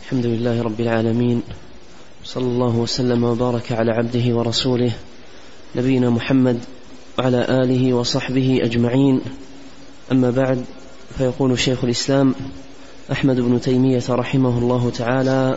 الحمد لله رب العالمين، صلى الله وسلم وبارك على عبده ورسوله نبينا محمد وعلى آله وصحبه أجمعين. أما بعد، فيقول شيخ الإسلام أحمد بن تيمية رحمه الله تعالى: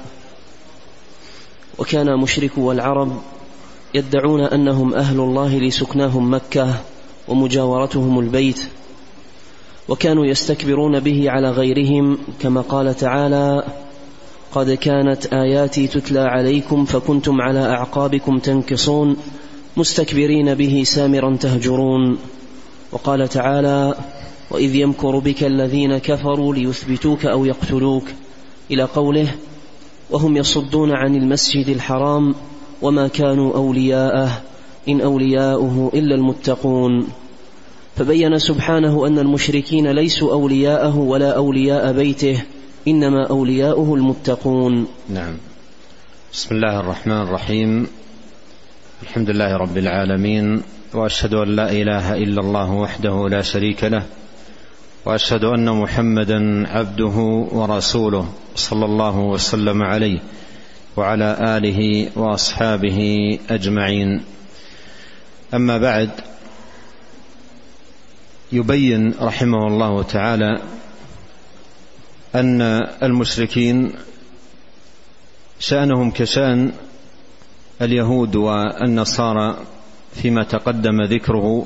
وكان مشركو العرب يدعون أنهم أهل الله لسكناهم مكة ومجاورتهم البيت، وكانوا يستكبرون به على غيرهم، كما قال تعالى: قد كانت آياتي تتلى عليكم فكنتم على أعقابكم تنكصون مستكبرين به سامرا تهجرون. وقال تعالى: وإذ يمكر بك الذين كفروا ليثبتوك أو يقتلوك، إلى قوله: وهم يصدون عن المسجد الحرام وما كانوا أولياءه إن أولياؤه إلا المتقون. فبين سبحانه أن المشركين ليسوا أولياءه ولا أولياء بيته، إنما أولياؤه المتقون. نعم. بسم الله الرحمن الرحيم. الحمد لله رب العالمين، وأشهد أن لا إله إلا الله وحده لا شريك له، وأشهد أن محمدا عبده ورسوله، صلى الله وسلم عليه وعلى آله وأصحابه أجمعين. أما بعد، يبين رحمه الله تعالى أن المشركين شأنهم كشأن اليهود والنصارى فيما تقدم ذكره،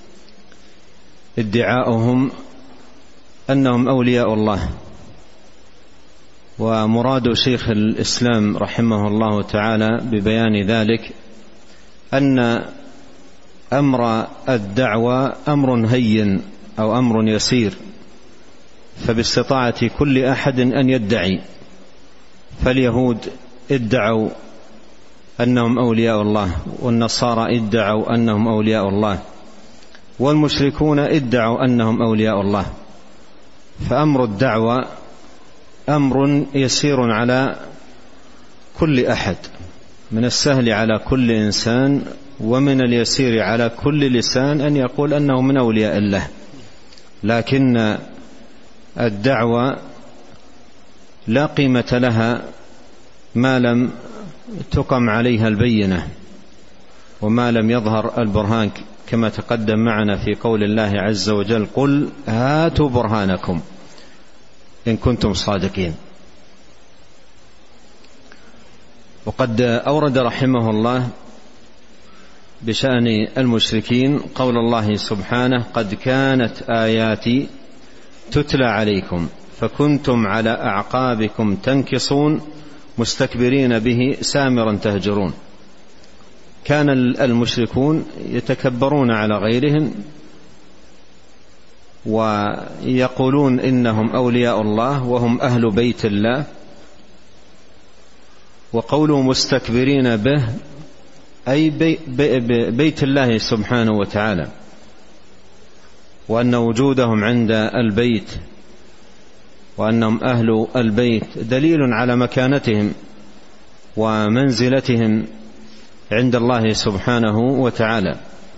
ادعاؤهم أنهم أولياء الله. ومراد شيخ الإسلام رحمه الله تعالى ببيان ذلك أن أمر الدعوة أمر هين أو أمر يسير، فباستطاعة كل أحد أن يدعي. فاليهود ادعوا أنهم أولياء الله، والنصارى ادعوا أنهم أولياء الله، والمشركون ادعوا أنهم أولياء الله. فأمر الدعوة أمر يسير على كل أحد، من السهل على كل إنسان ومن اليسير على كل لسان أن يقول أنه من أولياء الله. لكن الدعوة لا قيمة لها ما لم تقم عليها البينة وما لم يظهر البرهان، كما تقدم معنا في قول الله عز وجل: قل هاتوا برهانكم إن كنتم صادقين. وقد أورد رحمه الله بشأن المشركين قول الله سبحانه: قد كانت آياتي تتلى عليكم فكنتم على أعقابكم تنكصون مستكبرين به سامرا تهجرون. كان المشركون يتكبرون على غيرهم ويقولون إنهم أولياء الله وهم أهل بيت الله، وقولوا مستكبرين به أي بيت الله سبحانه وتعالى، وأن وجودهم عند البيت وأنهم أهل البيت دليل على مكانتهم ومنزلتهم عند الله سبحانه وتعالى.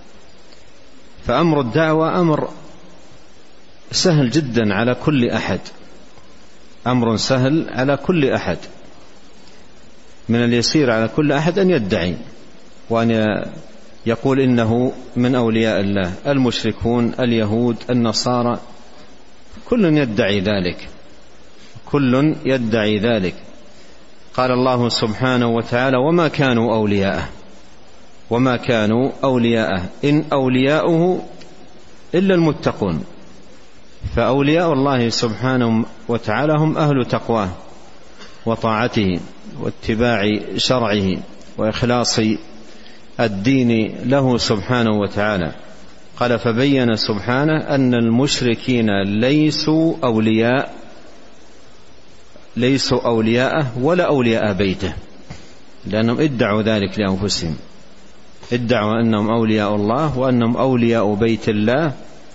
فأمر الدعوة أمر سهل جدا على كل أحد، أمر سهل على كل أحد، من اليسير على كل أحد أن يدعي وأن يقول إنه من أولياء الله. المشركون، اليهود، النصارى، كل يدعي ذلك، كل يدعي ذلك. قال الله سبحانه وتعالى: وما كانوا أولياءه، وما كانوا أولياءه إن أولياؤه إلا المتقون. فأولياء الله سبحانه وتعالى هم أهل تقواه وطاعته واتباع شرعه وإخلاص الدين له سبحانه وتعالى. قال: فبين سبحانه أن المشركين ليسوا أولياءه ولا أولياء بيته، لأنهم ادعوا ذلك لأنفسهم، ادعوا أنهم أولياء الله وأنهم أولياء بيت الله،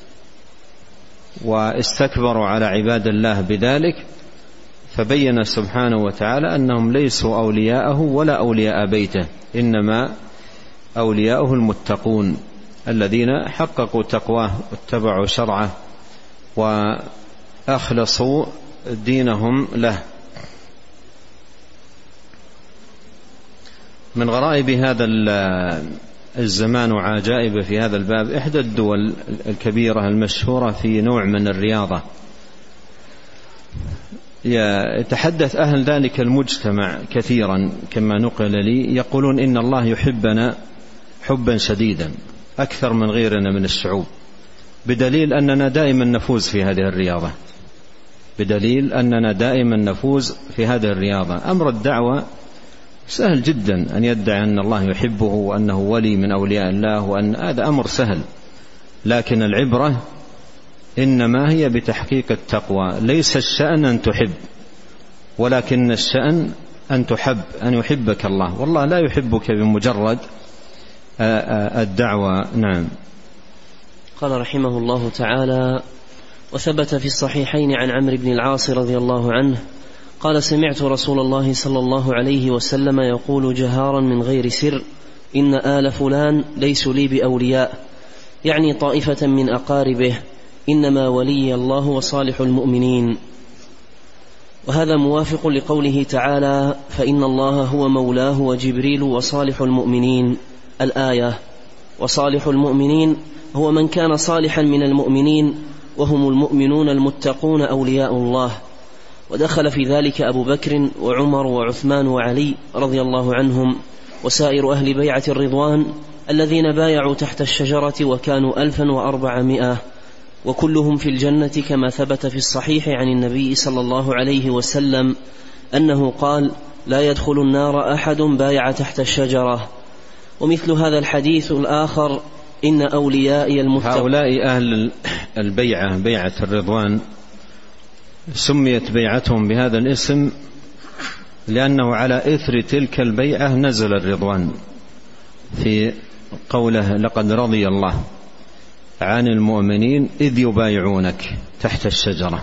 واستكبروا على عباد الله بذلك. فبين سبحانه وتعالى أنهم ليسوا أولياءه ولا أولياء بيته، إنما أولياؤه المتقون الذين حققوا تقواه واتبعوا شرعه وأخلصوا دينهم له. من غرائب هذا الزمان وعجائب في هذا الباب إحدى الدول الكبيرة المشهورة في نوع من الرياضة، يتحدث أهل ذلك المجتمع كثيرا كما نقل لي، يقولون إن الله يحبنا حبا شديدا أكثر من غيرنا من الشعوب، بدليل أننا دائما نفوز في هذه الرياضة، بدليل أننا دائما نفوز في هذه الرياضة. أمر الدعوة سهل جدا، أن يدعي أن الله يحبه وأنه ولي من أولياء الله، وأن هذا أمر سهل، لكن العبرة إنما هي بتحقيق التقوى. ليس الشأن أن تحب، ولكن الشأن أن تحب، أن يحبك الله، والله لا يحبك بمجرد الدعوة. نعم. قال رحمه الله تعالى: وثبت في الصحيحين عن عمرو بن العاص رضي الله عنه قال: سمعت رسول الله صلى الله عليه وسلم يقول جهارا من غير سر: إن آل فلان ليسوا لي بأولياء، يعني طائفة من أقاربه، إنما ولي الله وصالح المؤمنين. وهذا موافق لقوله تعالى: فإن الله هو مولاه وجبريل وصالح المؤمنين، الآية. وصالح المؤمنين هو من كان صالحا من المؤمنين، وهم المؤمنون المتقون أولياء الله. ودخل في ذلك أبو بكر وعمر وعثمان وعلي رضي الله عنهم وسائر أهل بيعة الرضوان الذين بايعوا تحت الشجرة وكانوا 1400، وكلهم في الجنة، كما ثبت في الصحيح عن النبي صلى الله عليه وسلم أنه قال: لا يدخل النار أحد بايع تحت الشجرة. ومثل هذا الحديث الآخر: إن أوليائي المتقون. هؤلاء أهل البيعة، بيعة الرضوان، سميت بيعتهم بهذا الاسم لأنه على إثر تلك البيعة نزل الرضوان، في قوله: لقد رضي الله عن المؤمنين إذ يبايعونك تحت الشجرة،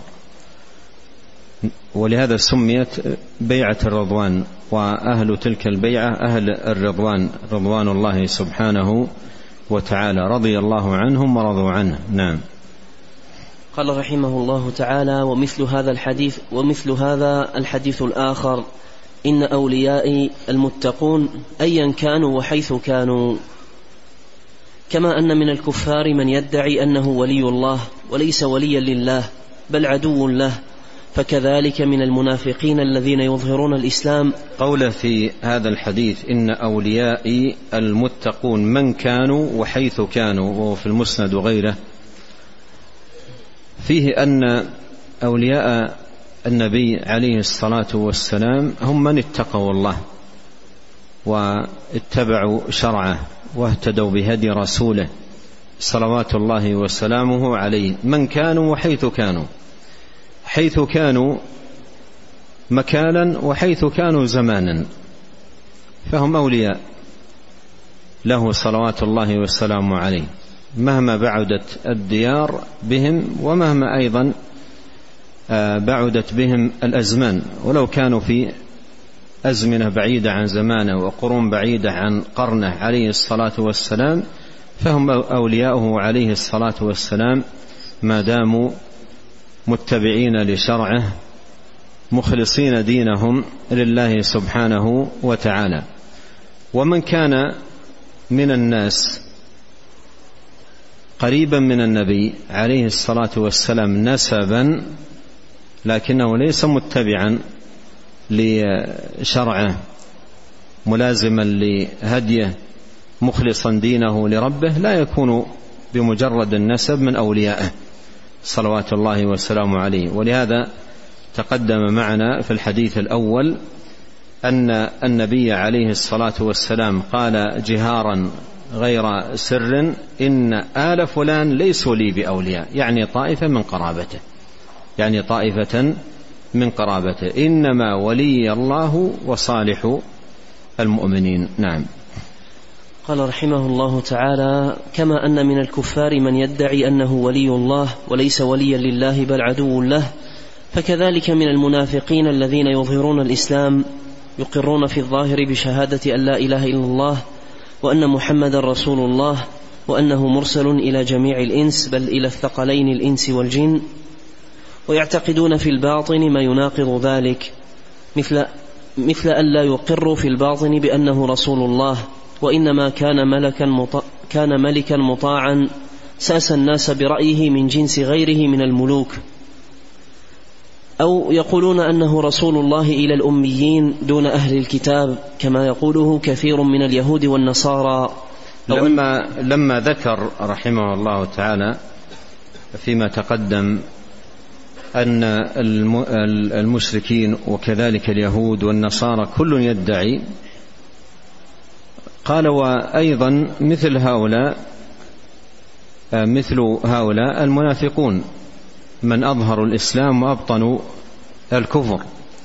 ولهذا سميت بيعة الرضوان. وأهل تلك البيعة أهل الرضوان، رضوان الله سبحانه وتعالى، رضي الله عنهم ورضوا عنه. نعم. قال رحمه الله تعالى: ومثل هذا الحديث الآخر: إن أوليائي المتقون أيا كانوا وحيث كانوا. كما أن من الكفار من يدعي أنه ولي الله وليس وليا لله بل عدو له، فكذلك من المنافقين الذين يظهرون الإسلام. قوله في هذا الحديث: إن أوليائي المتقون من كانوا وحيث كانوا، وهو في المسند وغيره، فيه أن أولياء النبي عليه الصلاة والسلام هم من اتقوا الله واتبعوا شرعه واهتدوا بهدي رسوله صلوات الله وسلامه عليه، من كانوا وحيث كانوا، حيث كانوا مكانا وحيث كانوا زمانا، فهم أولياء له صلوات الله وسلامه عليه، مهما بعدت الديار بهم، ومهما أيضا بعدت بهم الأزمان، ولو كانوا في أزمنة بعيدة عن زمانه وقرون بعيدة عن قرنه عليه الصلاة والسلام، فهم أولياؤه عليه الصلاة والسلام ما داموا متبعين لشرعه مخلصين دينهم لله سبحانه وتعالى. ومن كان من الناس قريبا من النبي عليه الصلاة والسلام نسبا، لكنه ليس متبعا لشرعه ملازما لهديه مخلصا دينه لربه، لا يكون بمجرد النسب من أوليائه صلوات الله وسلامه عليه. ولهذا تقدم معنا في الحديث الأول أن النبي عليه الصلاة والسلام قال جهارا غير سر: إن آل فلان ليسوا لي بأولياء، يعني طائفة من قرابته، يعني طائفة من قرابته، إنما ولي الله وصالح المؤمنين. نعم. قال رحمه الله تعالى: كما أن من الكفار من يدعي أنه ولي الله وليس وليا لله بل عدو له، فكذلك من المنافقين الذين يظهرون الإسلام يقرون في الظاهر بشهادة أن لا إله إلا الله وأن محمد رسول الله وأنه مرسل إلى جميع الإنس بل إلى الثقلين الإنس والجن، ويعتقدون في الباطن ما يناقض ذلك، مثل مثل أن لا يقر في الباطن بأنه رسول الله، وإنما كان ملكا مطاعا ساس الناس برأيه من جنس غيره من الملوك. أو يقولون أنه رسول الله إلى الأميين دون أهل الكتاب كما يقوله كثير من اليهود والنصارى. لما ذكر رحمه الله تعالى فيما تقدم أن المشركين وكذلك اليهود والنصارى كل يدعي، قال وأيضا مثل هؤلاء المنافقون من أظهروا الإسلام وأبطنوا الكفر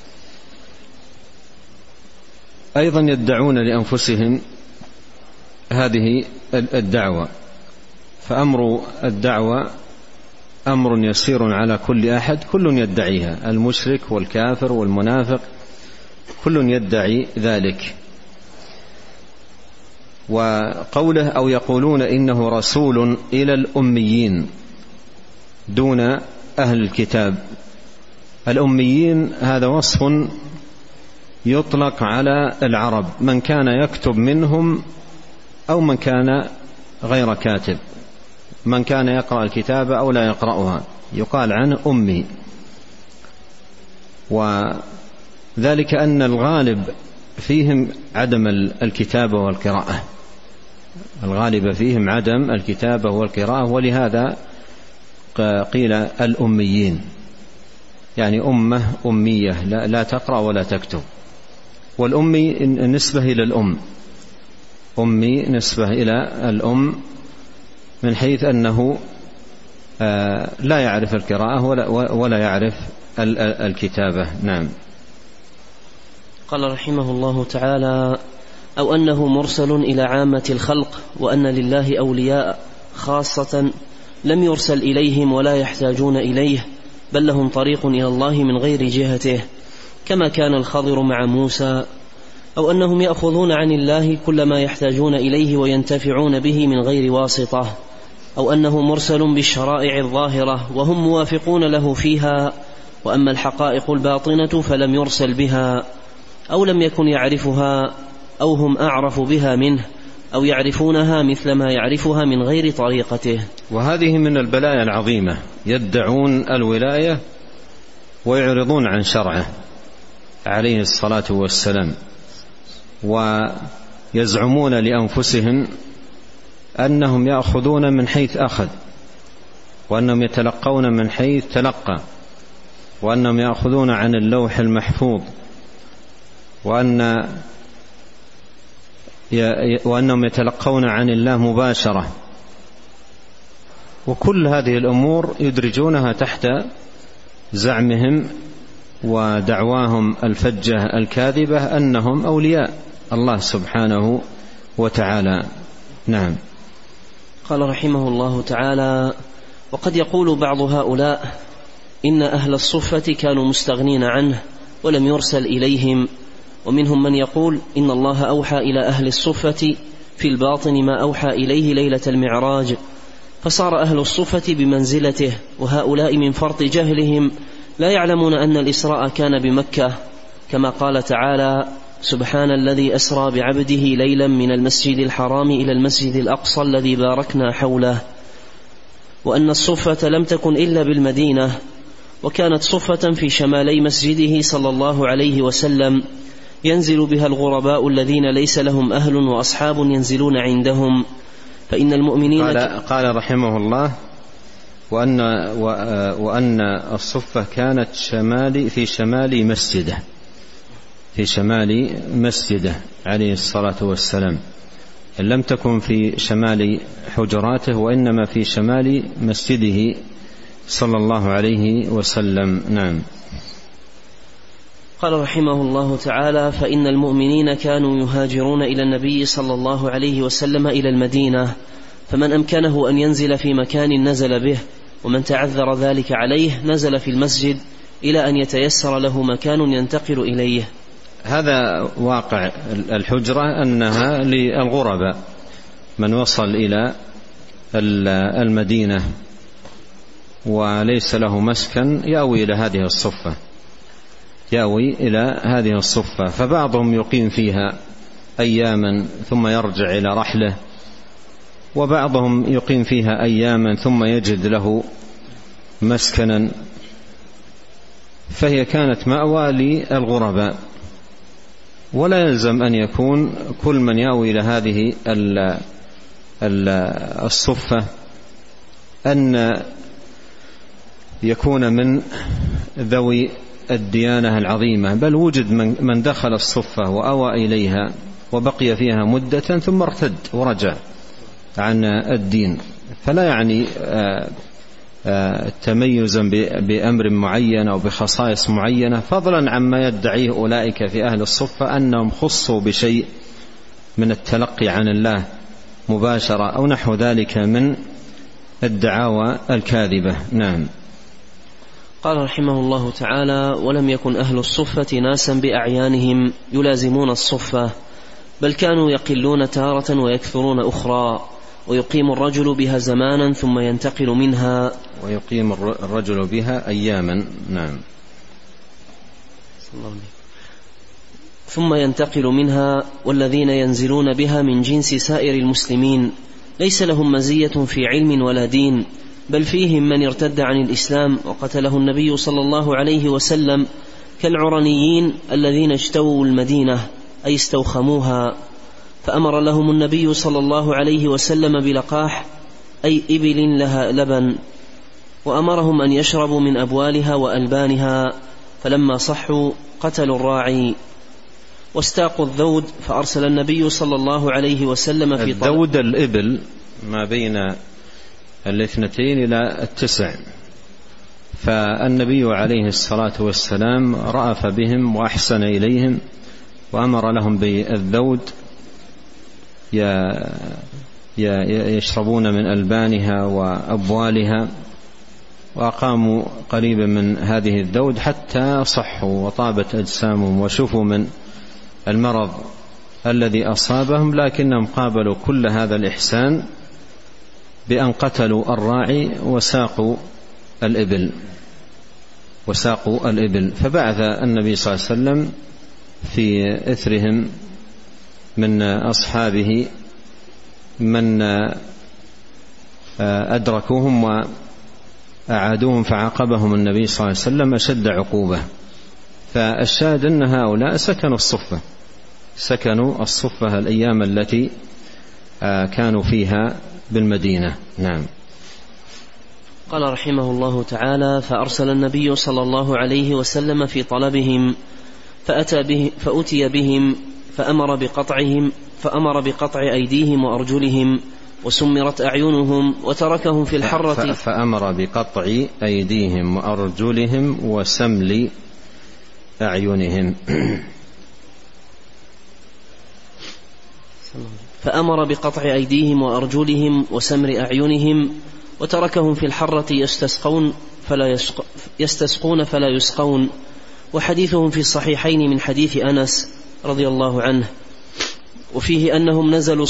أيضا يدعون لأنفسهم هذه الدعوة. فأمر الدعوة أمر يسير على كل أحد، كل يدعيها، المشرك والكافر والمنافق كل يدعي ذلك. وقوله أو يقولون إنه رسول إلى الأميين دون أهل الكتاب، الأميين هذا وصف يطلق على العرب، من كان يكتب منهم أو من كان غير كاتب، من كان يقرأ الكتابة أو لا يقرأها يقال عنه أمي. وذلك أن الغالب فيهم عدم الكتابة والقراءة، الغالب فيهم عدم الكتابة والقراءة، ولهذا قيل الأميين، يعني أمة أمية لا تقرأ ولا تكتب. والأمي نسبة إلى الأم، أمي نسبة إلى الأم من حيث أنه لا يعرف القراءة ولا يعرف الكتابة. نعم. قال رحمه الله تعالى: أو أنه مرسل إلى عامة الخلق، وأن لله أولياء خاصة لم يرسل إليهم ولا يحتاجون إليه، بل لهم طريق إلى الله من غير جهته، كما كان الخضر مع موسى. أو أنهم يأخذون عن الله كل ما يحتاجون إليه وينتفعون به من غير واسطة. أو أنه مرسل بالشرائع الظاهرة وهم موافقون له فيها، وأما الحقائق الباطنة فلم يرسل بها، أو لم يكن يعرفها، أو هم أعرف بها منه، أو يعرفونها مثل ما يعرفها من غير طريقته. وهذه من البلايا العظيمة، يدعون الولاية ويعرضون عن شرعه عليه الصلاة والسلام، ويزعمون لأنفسهم أنهم يأخذون من حيث أخذ، وأنهم يتلقون من حيث تلقى، وأنهم يأخذون عن اللوح المحفوظ، وأنهم يتلقون عن الله مباشرة. وكل هذه الأمور يدرجونها تحت زعمهم ودعواهم الفجة الكاذبة أنهم أولياء الله سبحانه وتعالى. نعم. قال رحمه الله تعالى: وقد يقول بعض هؤلاء إن أهل الصفة كانوا مستغنين عنه ولم يرسل إليهم، ومنهم من يقول إن الله أوحى إلى أهل الصفة في الباطن ما أوحى إليه ليلة المعراج، فصار أهل الصفة بمنزلته، وهؤلاء من فرط جهلهم لا يعلمون أن الإسراء كان بمكة، كما قال تعالى: سبحان الذي أسرى بعبده ليلا من المسجد الحرام إلى المسجد الأقصى الذي باركنا حوله. وأن الصفة لم تكن إلا بالمدينة، وكانت صفة في شمالي مسجده صلى الله عليه وسلم ينزل بها الغرباء الذين ليس لهم أهل وأصحاب ينزلون عندهم. فإن المؤمنين قال رحمه الله: وأن الصفة كانت في شمال مسجده عليه الصلاة والسلام، لم تكن في شمال حجراته، وإنما في شمال مسجده صلى الله عليه وسلم. نعم. قال رحمه الله تعالى: فإن المؤمنين كانوا يهاجرون إلى النبي صلى الله عليه وسلم إلى المدينة، فمن أمكنه أن ينزل في مكان نزل به، ومن تعذر ذلك عليه نزل في المسجد إلى أن يتيسر له مكان ينتقل إليه. هذا واقع الحجرة، أنها للغرباء، من وصل إلى المدينة وليس له مسكن يأوي إلى هذه الصفة. يأوي إلى هذه الصفة، فبعضهم يقيم فيها أياما ثم يرجع إلى رحله، وبعضهم يقيم فيها أياما ثم يجد له مسكنا، فهي كانت مأوى للغرباء. ولا يلزم أن يكون كل من يأوي إلى هذه الصفة أن يكون من ذوي الديانة العظيمة، بل وجد من دخل الصفة وأوى إليها وبقي فيها مدة ثم ارتد ورجع عن الدين، فلا يعني تميزا بأمر معين أو بخصائص معينة، فضلا عما يدعيه أولئك في أهل الصفة أنهم خصوا بشيء من التلقي عن الله مباشرة أو نحو ذلك من الدعاوى الكاذبة. نعم. قال رحمه الله تعالى: ولم يكن أهل الصفة ناسا بأعيانهم يلازمون الصفة، بل كانوا يقلون تارة ويكثرون أخرى، ويقيم الرجل بها زمانا ثم ينتقل منها، ويقيم الرجل بها أياما. نعم. ثم ينتقل منها، والذين ينزلون بها من جنس سائر المسلمين ليس لهم مزية في علم ولا دين، بل فيهم من ارتد عن الإسلام وقتله النبي صلى الله عليه وسلم، كالعرنيين الذين اجتووا المدينة أي استوخموها، فأمر لهم النبي صلى الله عليه وسلم بلقاح أي إبل لها لبن، وأمرهم أن يشربوا من أبوالها وألبانها، فلما صحوا قتلوا الراعي واستاقوا الذود، فأرسل النبي صلى الله عليه وسلم في الذود الإبل ما بين 2 إلى 9، فالنبي عليه الصلاة والسلام رأف بهم وأحسن إليهم وأمر لهم بالذود يشربون من ألبانها وأبوالها، وأقاموا قريبا من هذه الذود حتى صحوا وطابت أجسامهم وشفوا من المرض الذي أصابهم، لكنهم قابلوا كل هذا الإحسان بأن قتلوا الراعي وساقوا الإبل. فبعث النبي صلى الله عليه وسلم في إثرهم من أصحابه من أدركوهم وأعادوهم، فعاقبهم النبي صلى الله عليه وسلم أشد عقوبة. فالشاهد أن هؤلاء سكنوا الصفة الأيام التي كانوا فيها بالمدينة. نعم. قال رحمه الله تعالى: فأرسل النبي صلى الله عليه وسلم في طلبهم، فأتي بهم فأمر بقطع أيديهم وأرجلهم وسمرت أعينهم وتركهم في الحرة. فأمر بقطع أيديهم وأرجلهم وسمل أعينهم. فأمر بقطع أيديهم وأرجلهم وسمر أعينهم وتركهم في الحرة يستسقون فلا يسقون. وحديثهم في الصحيحين من حديث أنس رضي الله عنه، وفيه أنهم نزلوا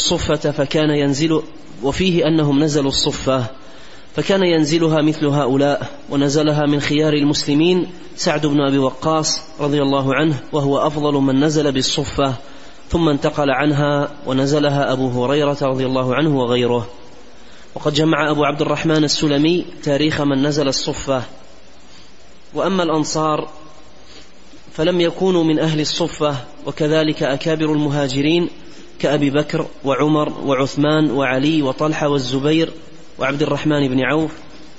الصفة فكان ينزلها مثل هؤلاء، ونزلها من خيار المسلمين سعد بن أبي وقاص رضي الله عنه، وهو أفضل من نزل بالصفة، ثم انتقل عنها ونزلها أبو هريرة رضي الله عنه وغيره. وقد جمع أبو عبد الرحمن السلمي تاريخ من نزل الصفة. وأما الأنصار فلم يكونوا من أهل الصفة، وكذلك أكابر المهاجرين كأبي بكر وعمر وعثمان وعلي وطلحة والزبير وعبد الرحمن بن عوف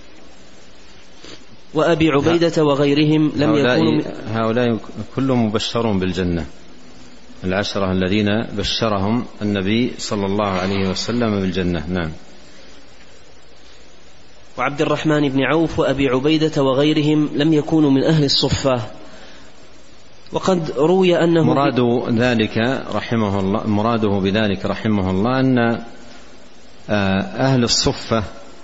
وأبي عبيدة وغيرهم لم يكونوا. هؤلاء كلهم مبشرون بالجنة، 10 الذين بشرهم النبي صلى الله عليه وسلم بالجنة. نعم. وعبد الرحمن بن عوف وأبي عبيدة وغيرهم لم يكونوا من أهل الصفة. وقد روي أنه مراده بذلك رحمه الله أن أهل الصفة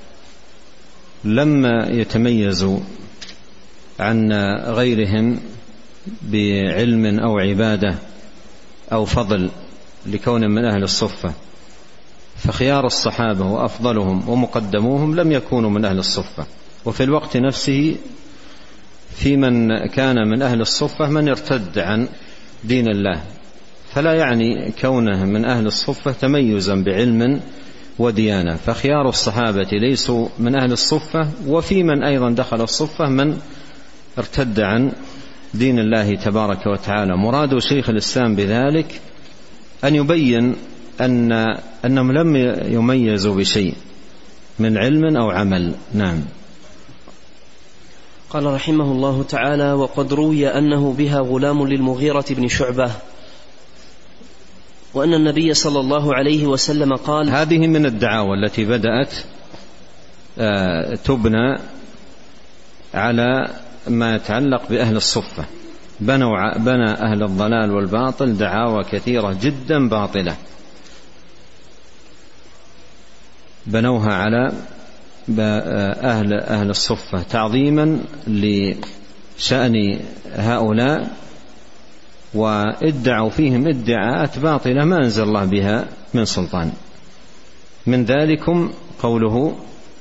لما يتميزوا عن غيرهم بعلم أو عبادة أو فضل لكون من أهل الصفة، فخيار الصحابة وأفضلهم ومقدموهم لم يكونوا من أهل الصفة، وفي الوقت نفسه في من كان من أهل الصفة من ارتد عن دين الله، فلا يعني كونه من أهل الصفة تميزا بعلم وديانة، فخيار الصحابة ليسوا من أهل الصفة، وفي من أيضا دخل الصفة من ارتد عن دين الله تبارك وتعالى. مراد شيخ الإسلام بذلك أن يبين أنهم لم يميزوا بشيء من علم أو عمل. نعم. قال رحمه الله تعالى: وقد روي أنه بها غلام للمغيرة بن شعبة، وأن النبي صلى الله عليه وسلم قال. هذه من الدعاوى التي بدأت تبنى على ما يتعلق بأهل الصفة. بنى أهل الضلال والباطل دعاوى كثيرة جدا باطلة، بنوها على أهل الصفة تعظيما لشأن هؤلاء، وادعوا فيهم ادعاءات باطلة ما أنزل الله بها من سلطان. من ذلكم قوله: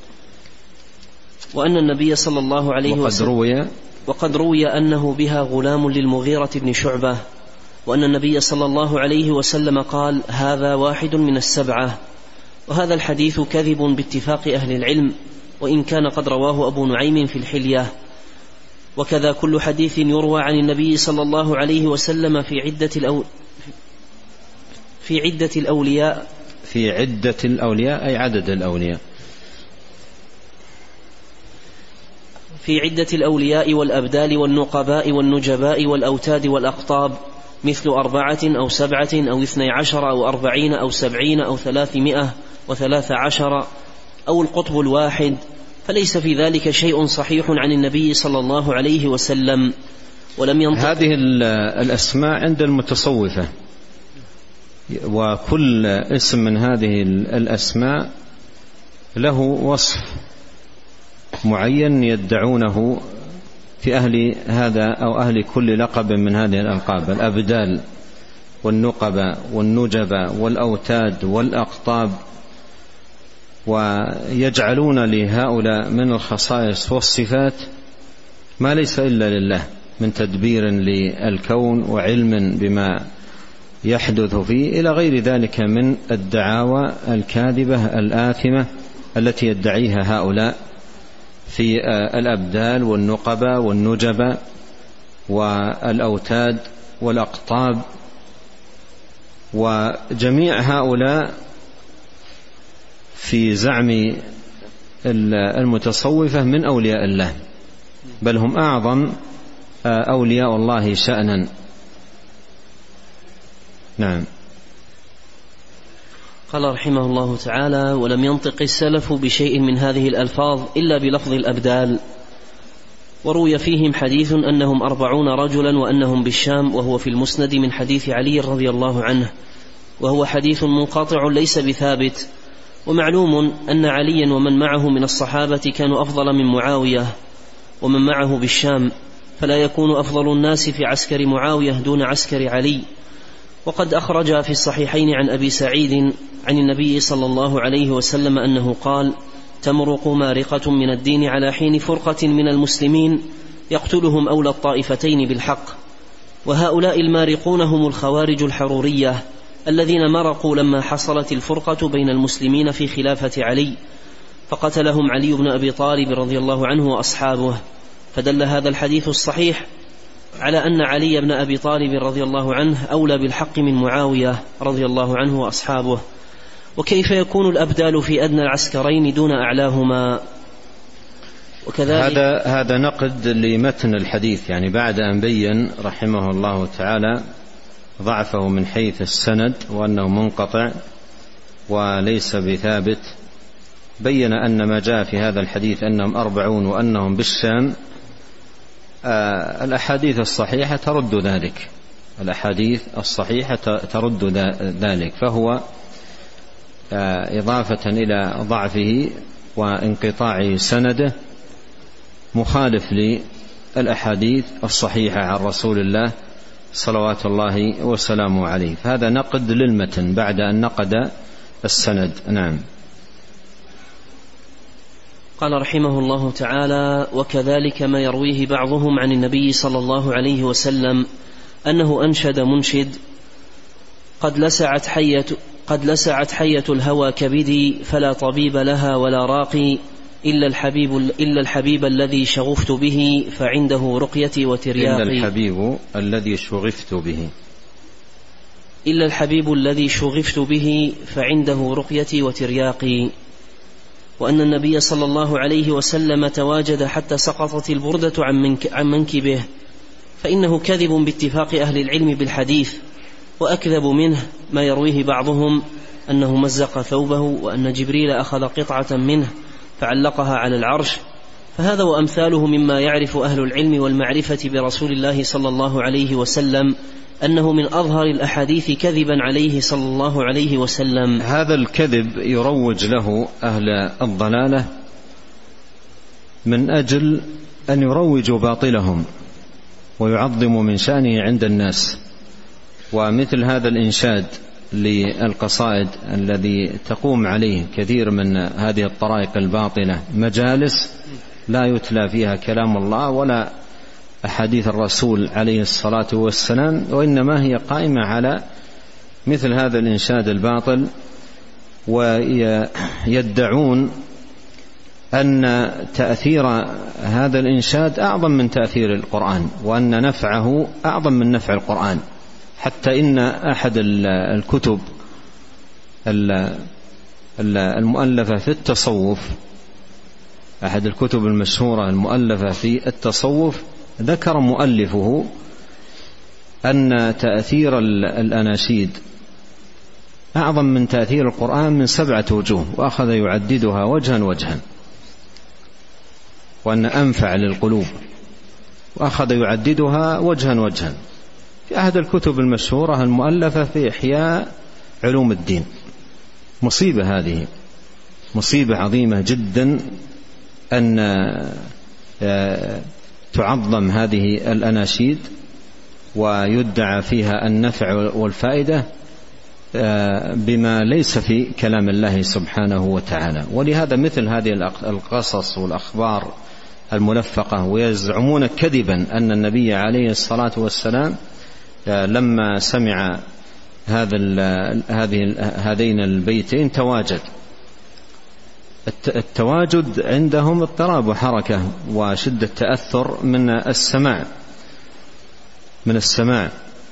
وأن النبي صلى الله عليه وسلم وقد روي أنه بها غلام للمغيرة بن شعبة، وأن النبي صلى الله عليه وسلم قال: هذا واحد من السبعة. وهذا الحديث كذب باتفاق أهل العلم، وإن كان قد رواه أبو نعيم في الحلية. وكذا كل حديث يروى عن النبي صلى الله عليه وسلم في عدة الأولياء أي عدد الأولياء، في عدة الأولياء والأبدال والنقباء والنجباء والأوتاد والأقطاب، مثل 4 أو 7 أو 12 أو 40 أو 70 أو 313 أو القطب الواحد، فليس في ذلك شيء صحيح عن النبي صلى الله عليه وسلم. ولم ينطق. هذه الأسماء عند المتصوفة، وكل اسم من هذه الأسماء له وصف معين يدعونه في أهل هذا أو أهل كل لقب من هذه الألقاب: الأبدال والنقبة والنجبة والأوتاد والأقطاب، ويجعلون لهؤلاء من الخصائص والصفات ما ليس إلا لله من تدبير للكون وعلم بما يحدث فيه إلى غير ذلك من الدعاوى الكاذبة الآثمة التي يدعيها هؤلاء في الأبدال والنقبة والنجبة والأوتاد والأقطاب. وجميع هؤلاء في زعم المتصوفة من أولياء الله، بل هم أعظم أولياء الله شأنا. نعم. قال رحمه الله تعالى: ولم ينطق السلف بشيء من هذه الألفاظ إلا بلفظ الأبدال. وروي فيهم حديث أنهم 40 رجلا وأنهم بالشام، وهو في المسند من حديث علي رضي الله عنه، وهو حديث منقطع ليس بثابت. ومعلوم أن عليا ومن معه من الصحابة كانوا أفضل من معاوية ومن معه بالشام، فلا يكون أفضل الناس في عسكر معاوية دون عسكر علي. وقد أخرج في الصحيحين عن أبي سعيد عن النبي صلى الله عليه وسلم أنه قال: تمرق مارقة من الدين على حين فرقة من المسلمين يقتلهم أولى الطائفتين بالحق. وهؤلاء المارقون هم الخوارج الحرورية الذين مرقوا لما حصلت الفرقة بين المسلمين في خلافة علي، فقتلهم علي بن أبي طالب رضي الله عنه وأصحابه. فدل هذا الحديث الصحيح على أن علي بن أبي طالب رضي الله عنه أولى بالحق من معاوية رضي الله عنه وأصحابه. وكيف يكون الأبدال في أدنى العسكرين دون أعلاهما؟ وكذلك هذا نقد لمتن الحديث، يعني بعد أن بين رحمه الله تعالى ضعفه من حيث السند وأنه منقطع وليس بثابت، بين أن ما جاء في هذا الحديث أنهم 40 وأنهم بالشام، الأحاديث الصحيحة ترد ذلك، الأحاديث الصحيحة ترد ذلك، فهو إضافة إلى ضعفه وانقطاع سنده مخالف للأحاديث الصحيحة عن رسول الله صلوات الله وسلامه عليه. فهذا نقد للمتن بعد أن نقد السند. نعم. قال رحمه الله تعالى: وكذلك ما يرويه بعضهم عن النبي صلى الله عليه وسلم أنه أنشد منشد: قد لسعت حية الهوى كبدي، فلا طبيب لها ولا راقي إلا الحبيب الذي شغفت به فعنده رقيتي وترياقي. إلا الحبيب الذي شغفت به، إلا الحبيب الذي شغفت به فعنده رقيتي وترياقي. وأن النبي صلى الله عليه وسلم تواجد حتى سقطت البردة عن منكبه، فإنه كذب باتفاق أهل العلم بالحديث، وأكذب منه ما يرويه بعضهم أنه مزق ثوبه، وأن جبريل أخذ قطعة منه فعلقها على العرش. فهذا وأمثاله مما يعرف أهل العلم والمعرفة برسول الله صلى الله عليه وسلم أنه من أظهر الأحاديث كذبا عليه صلى الله عليه وسلم. هذا الكذب يروج له أهل الضلالة من أجل أن يروجوا باطلهم ويعظموا من شأنه عند الناس. ومثل هذا الإنشاد للقصائد الذي تقوم عليه كثير من هذه الطرائق الباطلة مجالس لا يتلى فيها كلام الله ولا أحاديث الرسول عليه الصلاة والسلام، وإنما هي قائمة على مثل هذا الإنشاد الباطل، ويدعون أن تأثير هذا الإنشاد أعظم من تأثير القرآن، وأن نفعه أعظم من نفع القرآن. حتى إن أحد الكتب المؤلفة في التصوف، أحد الكتب المشهورة المؤلفة في التصوف، ذكر مؤلفه أن تأثير الأناشيد أعظم من تأثير القرآن من 7 وجوه، وأخذ يعددها وجها وجها، وأن أنفع للقلوب، وأخذ يعددها وجها وجها في أحد الكتب المشهورة المؤلفة في إحياء علوم الدين. مصيبة، هذه مصيبة عظيمة جدا أن تعظم هذه الأناشيد ويدعى فيها النفع والفائدة بما ليس في كلام الله سبحانه وتعالى. ولهذا مثل هذه القصص والأخبار الملفقة، ويزعمون كذبا أن النبي عليه الصلاة والسلام لما سمع هذين البيتين تواجد. التواجد عندهم اضطراب وحركة وشدة تأثر من السماع.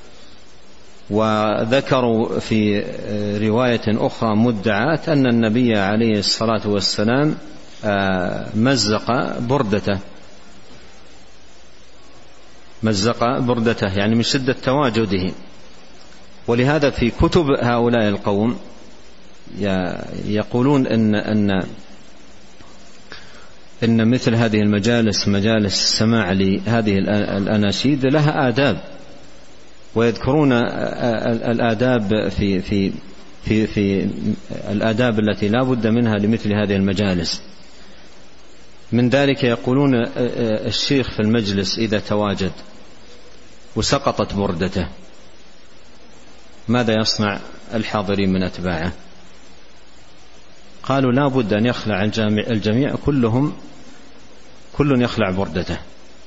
وذكروا في رواية أخرى مدعاة أن النبي عليه الصلاة والسلام مزق بردته يعني من شدة تواجده. ولهذا في كتب هؤلاء القوم يقولون إن مثل هذه المجالس، مجالس السماع لهذه الأناشيد، لها آداب، ويذكرون الآداب في الآداب التي لا بد منها لمثل هذه المجالس. من ذلك يقولون الشيخ في المجلس إذا تواجد وسقطت بردته ماذا يصنع الحاضرين من أتباعه؟ قالوا لا بد أن يخلع الجميع، كل يخلع بردته.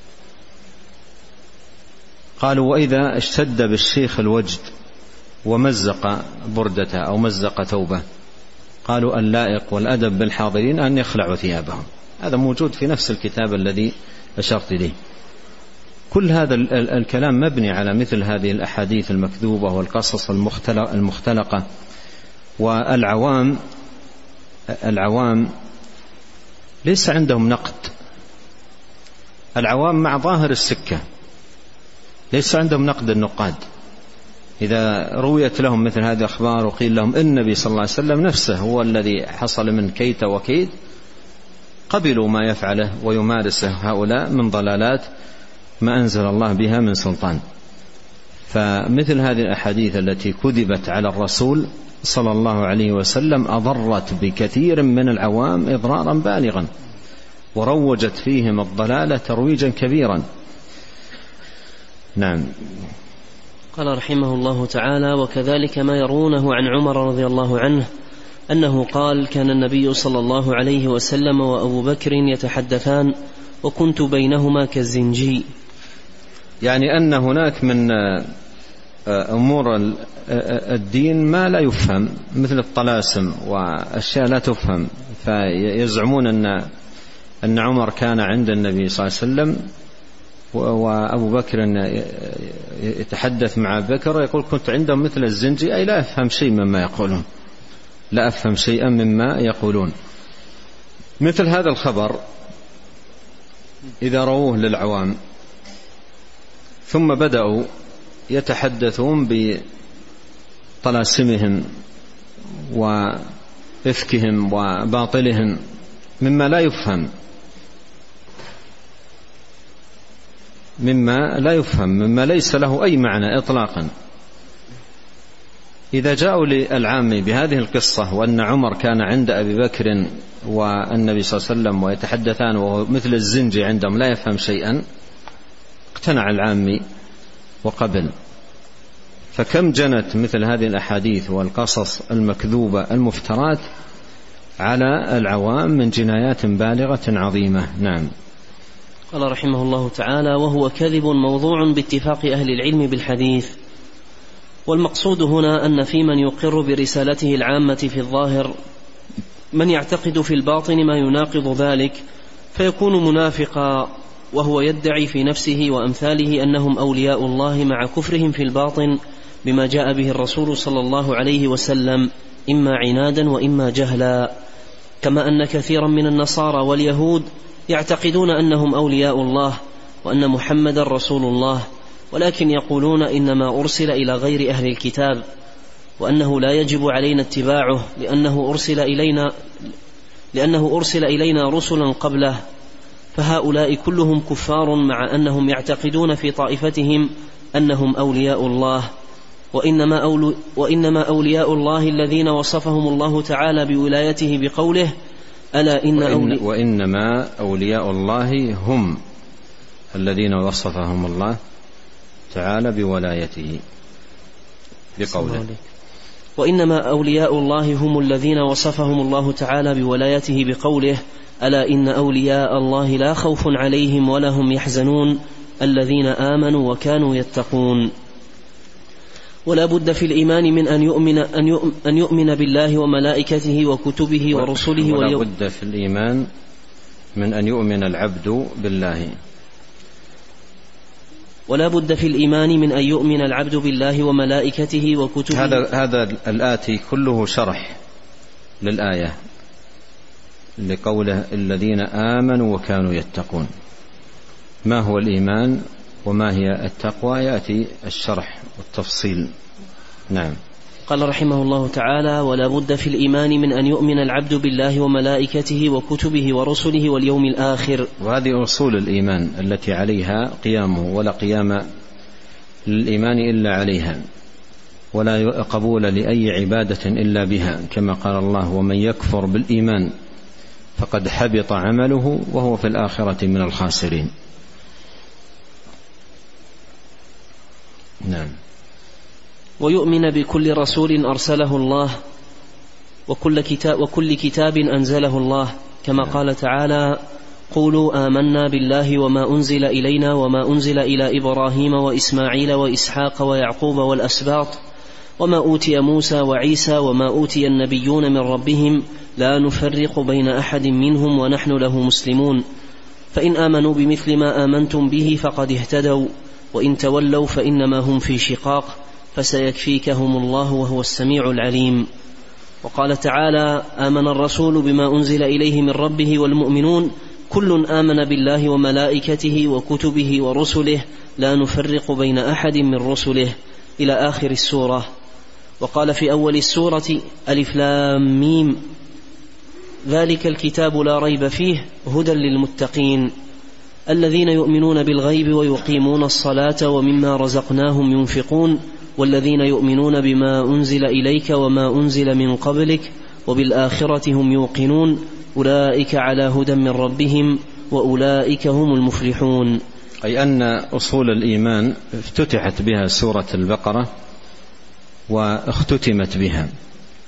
قالوا وإذا اشتد بالشيخ الوجد ومزق بردته أو مزق ثوبه، قالوا اللائق والأدب بالحاضرين أن يخلعوا ثيابهم. هذا موجود في نفس الكتاب الذي أشرت إليه. كل هذا الكلام مبني على مثل هذه الأحاديث المكذوبة والقصص المختلقة. والعوام ليس عندهم نقد، العوام مع ظاهر السكة، ليس عندهم نقد النقاد. إذا رويت لهم مثل هذه الأخبار وقيل لهم النبي صلى الله عليه وسلم نفسه هو الذي حصل من كيت وكيد، قبلوا ما يفعله ويمارسه هؤلاء من ضلالات ما أنزل الله بها من سلطان. فمثل هذه الأحاديث التي كذبت على الرسول صلى الله عليه وسلم أضرت بكثير من العوام إضرارا بالغا، وروجت فيهم الضلالة ترويجا كبيرا. نعم. قال رحمه الله تعالى: وكذلك ما يرونه عن عمر رضي الله عنه أنه قال: كان النبي صلى الله عليه وسلم وأبو بكر يتحدثان وكنت بينهما كالزنجي. يعني أن هناك من أمور الدين ما لا يفهم، مثل الطلاسم وأشياء لا تفهم، فيزعمون أن عمر كان عند النبي صلى الله عليه وسلم وأبو بكر يتحدث مع بكر ويقول كنت عندهم مثل الزنجي، أي لا أفهم شيء مما يقولون، لا أفهم شيئا مما يقولون. مثل هذا الخبر إذا رووه للعوام ثم بدأوا يتحدثون بطلاسمهم وإفكهم وباطلهم مما لا يفهم، مما ليس له أي معنى إطلاقا. إذا جاءوا للعام بهذه القصة وأن عمر كان عند أبي بكر والنبي صلى الله عليه وسلم ويتحدثان وهو مثل الزنجي عندهم لا يفهم شيئا، اقتنع العامي وقبل. فكم جنت مثل هذه الأحاديث والقصص المكذوبة المفترات على العوام من جنايات بالغة عظيمة. نعم. قال رحمه الله تعالى: وهو كذب موضوع باتفاق أهل العلم بالحديث. والمقصود هنا أن في من يقر برسالته العامة في الظاهر من يعتقد في الباطن ما يناقض ذلك فيكون منافقا، وهو يدعي في نفسه وأمثاله أنهم أولياء الله مع كفرهم في الباطن بما جاء به الرسول صلى الله عليه وسلم، إما عنادا وإما جهلا، كما أن كثيرا من النصارى واليهود يعتقدون أنهم أولياء الله وأن محمد رسول الله، ولكن يقولون إنما أرسل إلى غير أهل الكتاب، وأنه لا يجب علينا اتباعه لأنه أرسل إلينا رسلا قبله. فهؤلاء كلهم كفار مع أنهم يعتقدون في طائفتهم أنهم أولياء الله، وإنما أولياء الله الذين وصفهم الله تعالى بولايته بقوله: ألا وإنما أولياء الله هم الذين وصفهم الله تعالى بولايته بقوله. وإنما أولياء الله هم الذين وصفهم الله تعالى بولايته بقوله: ألا إن أولياء الله لا خوف عليهم ولا هم يحزنون الذين آمنوا وكانوا يتقون. ولا بد في الإيمان من أن يؤمن بالله وملائكته وكتبه ورسله ولا بد في الإيمان من أن يؤمن العبد بالله. ولا بد في الإيمان من أن يؤمن العبد بالله وملائكته وكتبه. هذا الآتي كله شرح للآية لقوله الذين آمنوا وكانوا يتقون. ما هو الإيمان وما هي التقوى يأتي الشرح والتفصيل. نعم. قال رحمه الله تعالى: ولا بد في الإيمان من أن يؤمن العبد بالله وملائكته وكتبه ورسله واليوم الآخر. وهذه أصول الإيمان التي عليها قيامه، ولا قيام للإيمان إلا عليها، ولا قبول لأي عبادة إلا بها، كما قال الله: ومن يكفر بالإيمان فقد حبط عمله وهو في الآخرة من الخاسرين. نعم. ويؤمن بكل رسول أرسله الله وكل كتاب أنزله الله، كما قال تعالى: قولوا آمنا بالله وما أنزل إلينا وما أنزل إلى إبراهيم وإسماعيل وإسحاق ويعقوب والأسباط وما أوتي موسى وعيسى وما أوتي النبيون من ربهم لا نفرق بين أحد منهم ونحن له مسلمون، فإن آمنوا بمثل ما آمنتم به فقد اهتدوا، وإن تولوا فإنما هم في شقاق فسيكفيكهم الله وهو السميع العليم. وقال تعالى: آمن الرسول بما أنزل إليه من ربه والمؤمنون كل آمن بالله وملائكته وكتبه ورسله لا نفرق بين أحد من رسله، إلى آخر السورة. وقال في أول السورة: ألف لام ميم ذلك الكتاب لا ريب فيه هدى للمتقين الذين يؤمنون بالغيب ويقيمون الصلاة ومما رزقناهم ينفقون والذين يؤمنون بما أنزل إليك وما أنزل من قبلك وبالآخرة هم يوقنون أولئك على هدى من ربهم وأولئك هم المفلحون. أي أن أصول الإيمان افتتحت بها سورة البقرة واختتمت بها،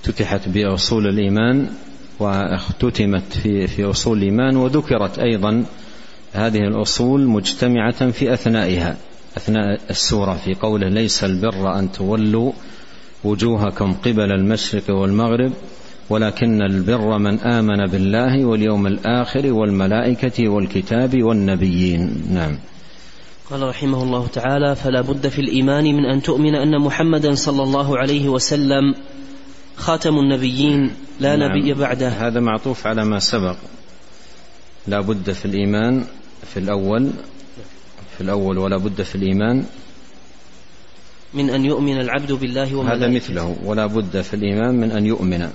افتتحت بأصول الإيمان واختتمت في أصول الإيمان، وذكرت أيضا هذه الأصول مجتمعة في أثناء السورة في قوله: ليس البر أن تولوا وجوهكم قبل المشرق والمغرب ولكن البر من آمن بالله واليوم الآخر والملائكة والكتاب والنبيين. نعم. قال رحمه الله تعالى: فلا بد في الإيمان من أن تؤمن أن محمدا صلى الله عليه وسلم خاتم النبيين لا نبي بعده. هذا معطوف على ما سبق. لا بد في الإيمان في الأول ولا بد في الإيمان من أن يؤمن العبد بالله وملائكته. هذا مثله: ولا بد في الإيمان من أن يؤمن.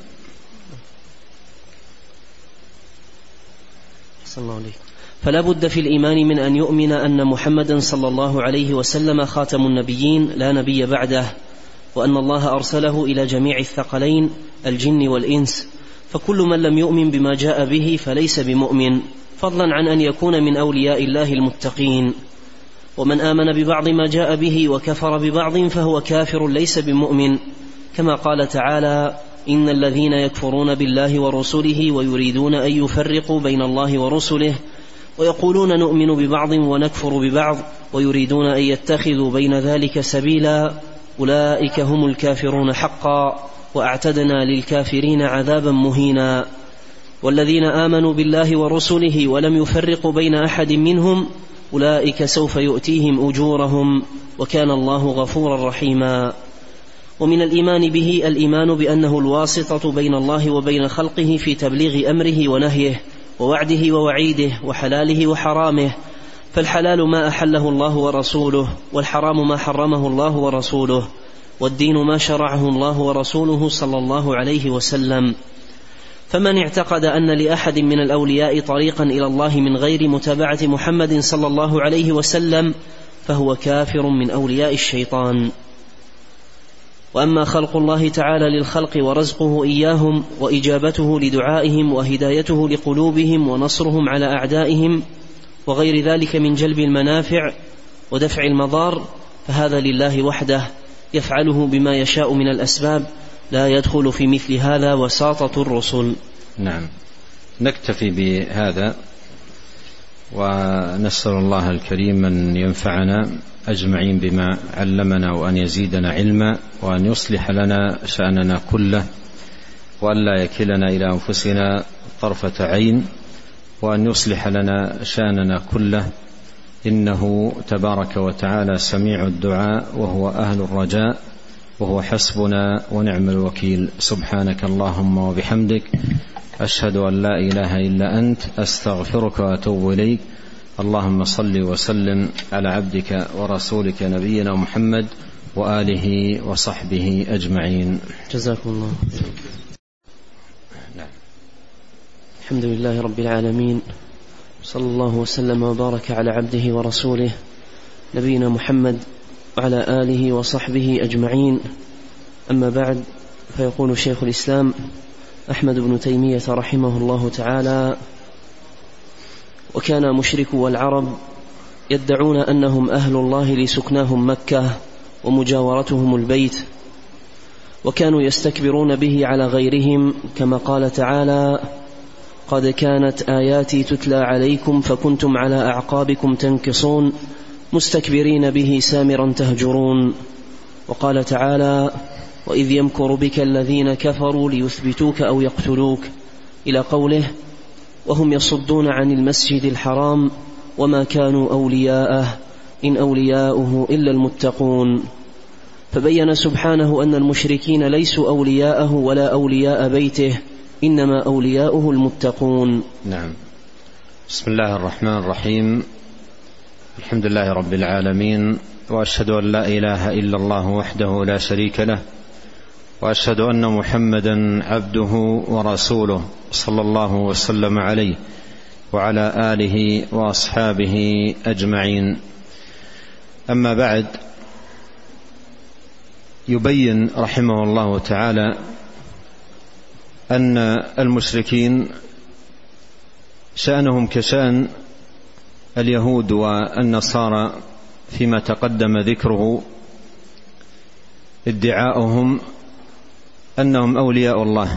صلى الله عليه. فلا بد في الإيمان من أن يؤمن أن محمدا صلى الله عليه وسلم خاتم النبيين لا نبي بعده، وأن الله أرسله إلى جميع الثقلين الجن والإنس، فكل من لم يؤمن بما جاء به فليس بمؤمن، فضلا عن أن يكون من أولياء الله المتقين. ومن آمن ببعض ما جاء به وكفر ببعض فهو كافر ليس بمؤمن، كما قال تعالى: إن الذين يكفرون بالله ورسله ويريدون أن يفرقوا بين الله ورسله ويقولون نؤمن ببعض ونكفر ببعض ويريدون أن يتخذوا بين ذلك سبيلا أولئك هم الكافرون حقا وأعتدنا للكافرين عذابا مهينا. والذين آمنوا بالله ورسله ولم يفرقوا بين أحد منهم أولئك سوف يؤتيهم أجورهم وكان الله غفورا رحيما. ومن الإيمان به الإيمان بأنه الواسطة بين الله وبين خلقه في تبليغ أمره ونهيه ووعده ووعيده وحلاله وحرامه، فالحلال ما أحله الله ورسوله، والحرام ما حرمه الله ورسوله، والدين ما شرعه الله ورسوله صلى الله عليه وسلم. فمن اعتقد أن لأحد من الأولياء طريقا إلى الله من غير متابعة محمد صلى الله عليه وسلم فهو كافر من أولياء الشيطان. وأما خلق الله تعالى للخلق ورزقه إياهم وإجابته لدعائهم وهدايته لقلوبهم ونصرهم على أعدائهم وغير ذلك من جلب المنافع ودفع المضار، فهذا لله وحده يفعله بما يشاء من الأسباب، لا يدخل في مثل هذا وساطة الرسل. نعم، نكتفي بهذا ونسأل الله الكريم أن ينفعنا أجمعين بما علمنا وأن يزيدنا علما وأن يصلح لنا شأننا كله وأن لا يكلنا إلى أنفسنا طرفة عين وأن يصلح لنا شأننا كله، إنه تبارك وتعالى سميع الدعاء وهو أهل الرجاء وهو حسبنا ونعم الوكيل. سبحانك اللهم وبحمدك، أشهد أن لا إله إلا أنت، أستغفرك وأتوب إليك. اللهم صل وسلم على عبدك ورسولك نبينا محمد وآله وصحبه أجمعين. جزاكم الله. الحمد لله رب العالمين، صلى الله وسلم وبارك على عبده ورسوله نبينا محمد وعلى آله وصحبه أجمعين. أما بعد، فيقول شيخ الإسلام أحمد بن تيمية رحمه الله تعالى: وكان مشركو العرب يدعون أنهم أهل الله لسكناهم مكة ومجاورتهم البيت، وكانوا يستكبرون به على غيرهم، كما قال تعالى: قد كانت آياتي تتلى عليكم فكنتم على أعقابكم تنكصون مستكبرين به سامرا تهجرون. وقال تعالى: وإذ يمكر بك الذين كفروا ليثبتوك أو يقتلوك، إلى قوله: وهم يصدون عن المسجد الحرام وما كانوا أولياءه إن أولياؤه إلا المتقون. فبين سبحانه أن المشركين ليسوا أولياءه ولا أولياء بيته، إنما أولياؤه المتقون. نعم. بسم الله الرحمن الرحيم. الحمد لله رب العالمين، وأشهد أن لا إله إلا الله وحده لا شريك له، وأشهد أن محمدا عبده ورسوله صلى الله وسلم عليه وعلى آله وأصحابه أجمعين. أما بعد، يبين رحمه الله تعالى أن المشركين شأنهم كشأن اليهود والنصارى فيما تقدم ذكره، ادعاؤهم أنهم أولياء الله.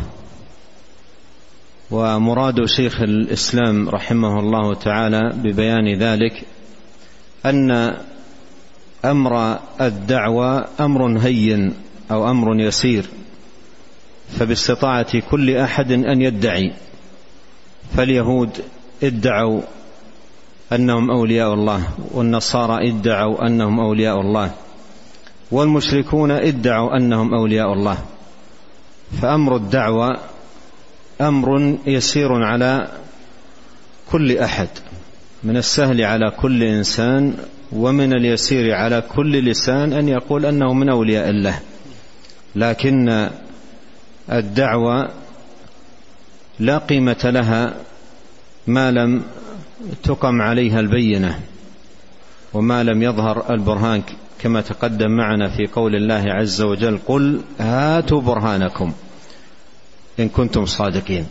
ومراد شيخ الإسلام رحمه الله تعالى ببيان ذلك أن أمر الدعوة أمر هين أو أمر يسير، فباستطاعة كل أحد أن يدعي. فاليهود ادعوا أنهم أولياء الله، والنصارى ادعوا أنهم أولياء الله، والمشركون ادعوا أنهم أولياء الله. فأمر الدعوة أمر يسير على كل أحد، من السهل على كل إنسان ومن اليسير على كل لسان أن يقول أنه من أولياء الله. لكن الدعوة لا قيمة لها ما لم تقم عليها البينة وما لم يظهر البرهان، كما تقدم معنا في قول الله عز وجل: قل هاتوا برهانكم إن كنتم صادقين.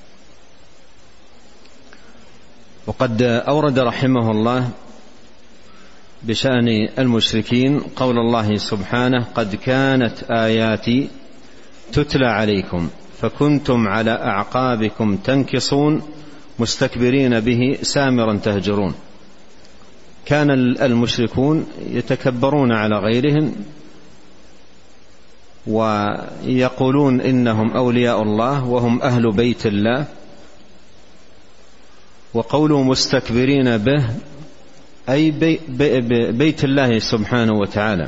وقد أورد رحمه الله بشأن المشركين قول الله سبحانه: قد كانت آياتي تتلى عليكم فكنتم على أعقابكم تنكصون مستكبرين به سامرا تهجرون. كان المشركون يتكبرون على غيرهم ويقولون إنهم أولياء الله وهم أهل بيت الله، وقولوا مستكبرين به أي بيت الله سبحانه وتعالى،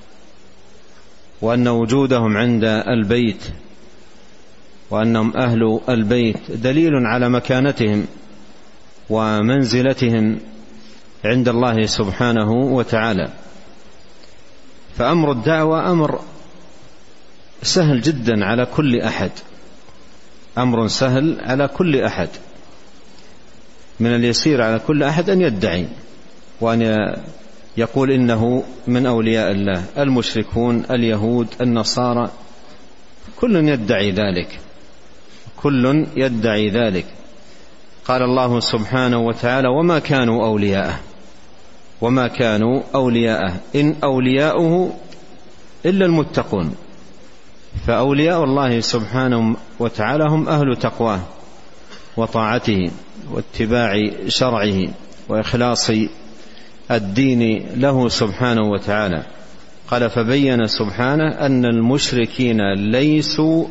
وأن وجودهم عند البيت وأنهم أهل البيت دليل على مكانتهم ومنزلتهم عند الله سبحانه وتعالى. فأمر الدعوة أمر سهل جدا على كل أحد، أمر سهل على كل أحد، من اليسير على كل أحد أن يدعي وأن يقول إنه من أولياء الله. المشركون، اليهود، النصارى، كل يدعي ذلك، كل يدعي ذلك. قال الله سبحانه وتعالى: وما كانوا أولياءه، وما كانوا أولياءه إن أولياؤه إلا المتقون. فأولياء الله سبحانه وتعالى هم أهل تقواه وطاعته واتباع شرعه وإخلاص الدين له سبحانه وتعالى. قال: فبين سبحانه أن المشركين ليسوا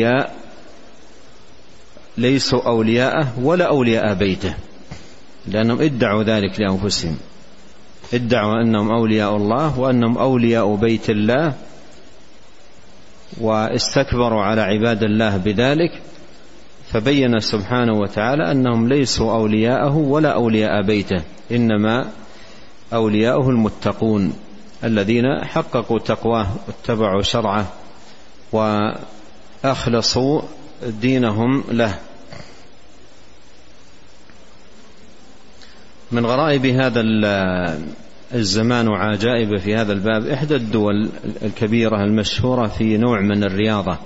أولياءه ولا أولياء بيته، لأنهم ادعوا ذلك لأنفسهم، ادعوا أنهم أولياء الله وأنهم أولياء بيت الله، واستكبروا على عباد الله بذلك. فبين سبحانه وتعالى أنهم ليسوا أولياءه ولا أولياء بيته، إنما أولياءه المتقون الذين حققوا تقواه واتبعوا شرعه وأخلصوا دينهم له. من غرائب هذا الزمان وعجائب في هذا الباب إحدى الدول الكبيرة المشهورة في نوع من الرياضة،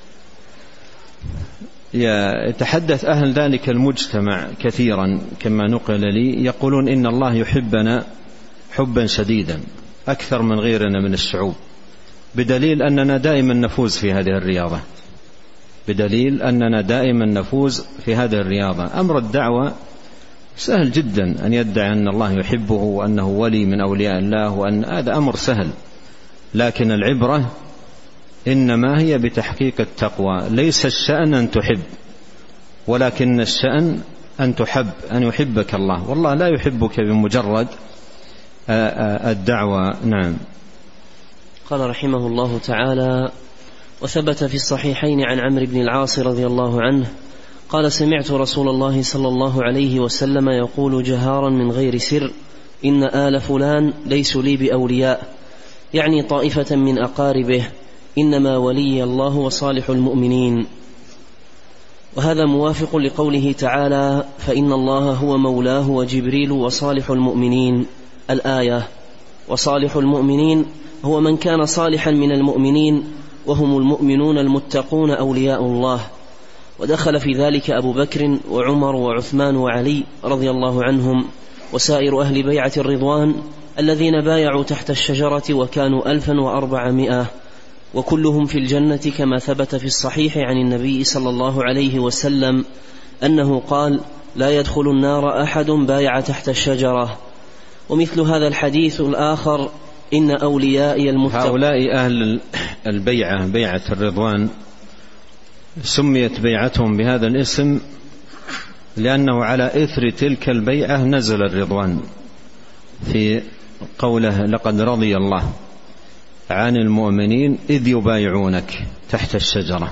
يتحدث أهل ذلك المجتمع كثيرا كما نقل لي، يقولون إن الله يحبنا حبا شديدا أكثر من غيرنا من الشعوب، بدليل أننا دائما نفوز في هذه الرياضة، بدليل أننا دائما نفوز في هذه الرياضة. أمر الدعوة سهل جدا، أن يدعي أن الله يحبه وأنه ولي من أولياء الله، وأن هذا أمر سهل، لكن العبرة إنما هي بتحقيق التقوى. ليس الشأن أن تحب، ولكن الشأن أن تحب، أن يحبك الله، والله لا يحبك بمجرد الدعوة. نعم. قال رحمه الله تعالى: وثبت في الصحيحين عن عمرو بن العاص رضي الله عنه قال: سمعت رسول الله صلى الله عليه وسلم يقول جهارا من غير سر: إن آل فلان ليسوا لي بأولياء، يعني طائفة من أقاربه، إنما ولي الله وصالح المؤمنين. وهذا موافق لقوله تعالى: فإن الله هو مولاه وجبريل وصالح المؤمنين، الآية. وصالح المؤمنين هو من كان صالحا من المؤمنين، وهم المؤمنون المتقون أولياء الله. ودخل في ذلك أبو بكر وعمر وعثمان وعلي رضي الله عنهم وسائر أهل بيعة الرضوان الذين بايعوا تحت الشجرة وكانوا 1400، وكلهم في الجنة كما ثبت في الصحيح عن النبي صلى الله عليه وسلم أنه قال: لا يدخل النار أحد بايع تحت الشجرة. ومثل هذا الحديث الآخر: إن أوليائي المتقون. هؤلاء أهل البيعة، بيعة الرضوان، سميت بيعتهم بهذا الاسم لأنه على إثر تلك البيعة نزل الرضوان في قوله: لقد رضي الله عن المؤمنين إذ يبايعونك تحت الشجرة.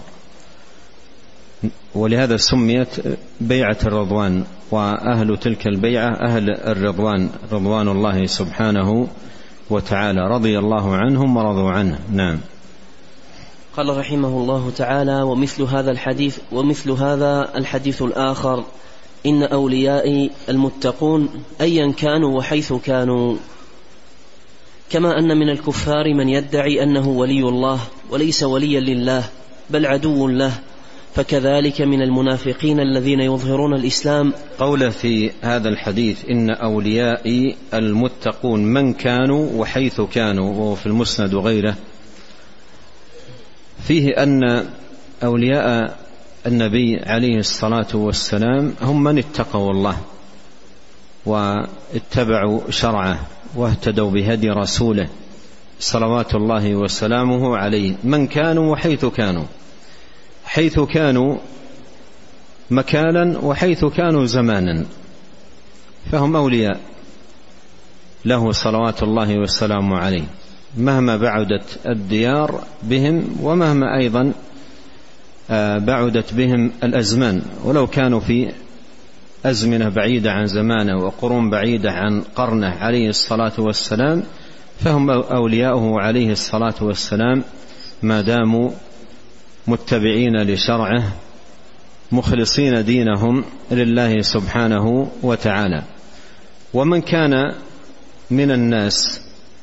ولهذا سميت بيعة الرضوان، وأهل تلك البيعة أهل الرضوان، رضوان الله سبحانه وتعالى، رضي الله عنهم ورضوا عنه. نعم. قال رحمه الله تعالى: ومثل هذا الحديث الآخر: إن أوليائي المتقون أيا كانوا وحيث كانوا. كما أن من الكفار من يدعي أنه ولي الله وليس وليا لله بل عدو له، فكذلك من المنافقين الذين يظهرون الإسلام. قوله في هذا الحديث: إن أوليائي المتقون من كانوا وحيث كانوا، وهو في المسند وغيره، فيه أن أولياء النبي عليه الصلاة والسلام هم من اتقوا الله واتبعوا شرعه واهتدوا بهدي رسوله صلوات الله وسلامه عليه، من كانوا وحيث كانوا، حيث كانوا مكانا وحيث كانوا زمانا، فهم أولياء له صلوات الله وسلامه عليه مهما بعدت الديار بهم، ومهما أيضا بعدت بهم الأزمان، ولو كانوا في أزمنة بعيدة عن زمانه وقرون بعيدة عن قرنه عليه الصلاة والسلام، فهم أولياؤه عليه الصلاة والسلام ما داموا متبعين لشرعه مخلصين دينهم لله سبحانه وتعالى. ومن كان من الناس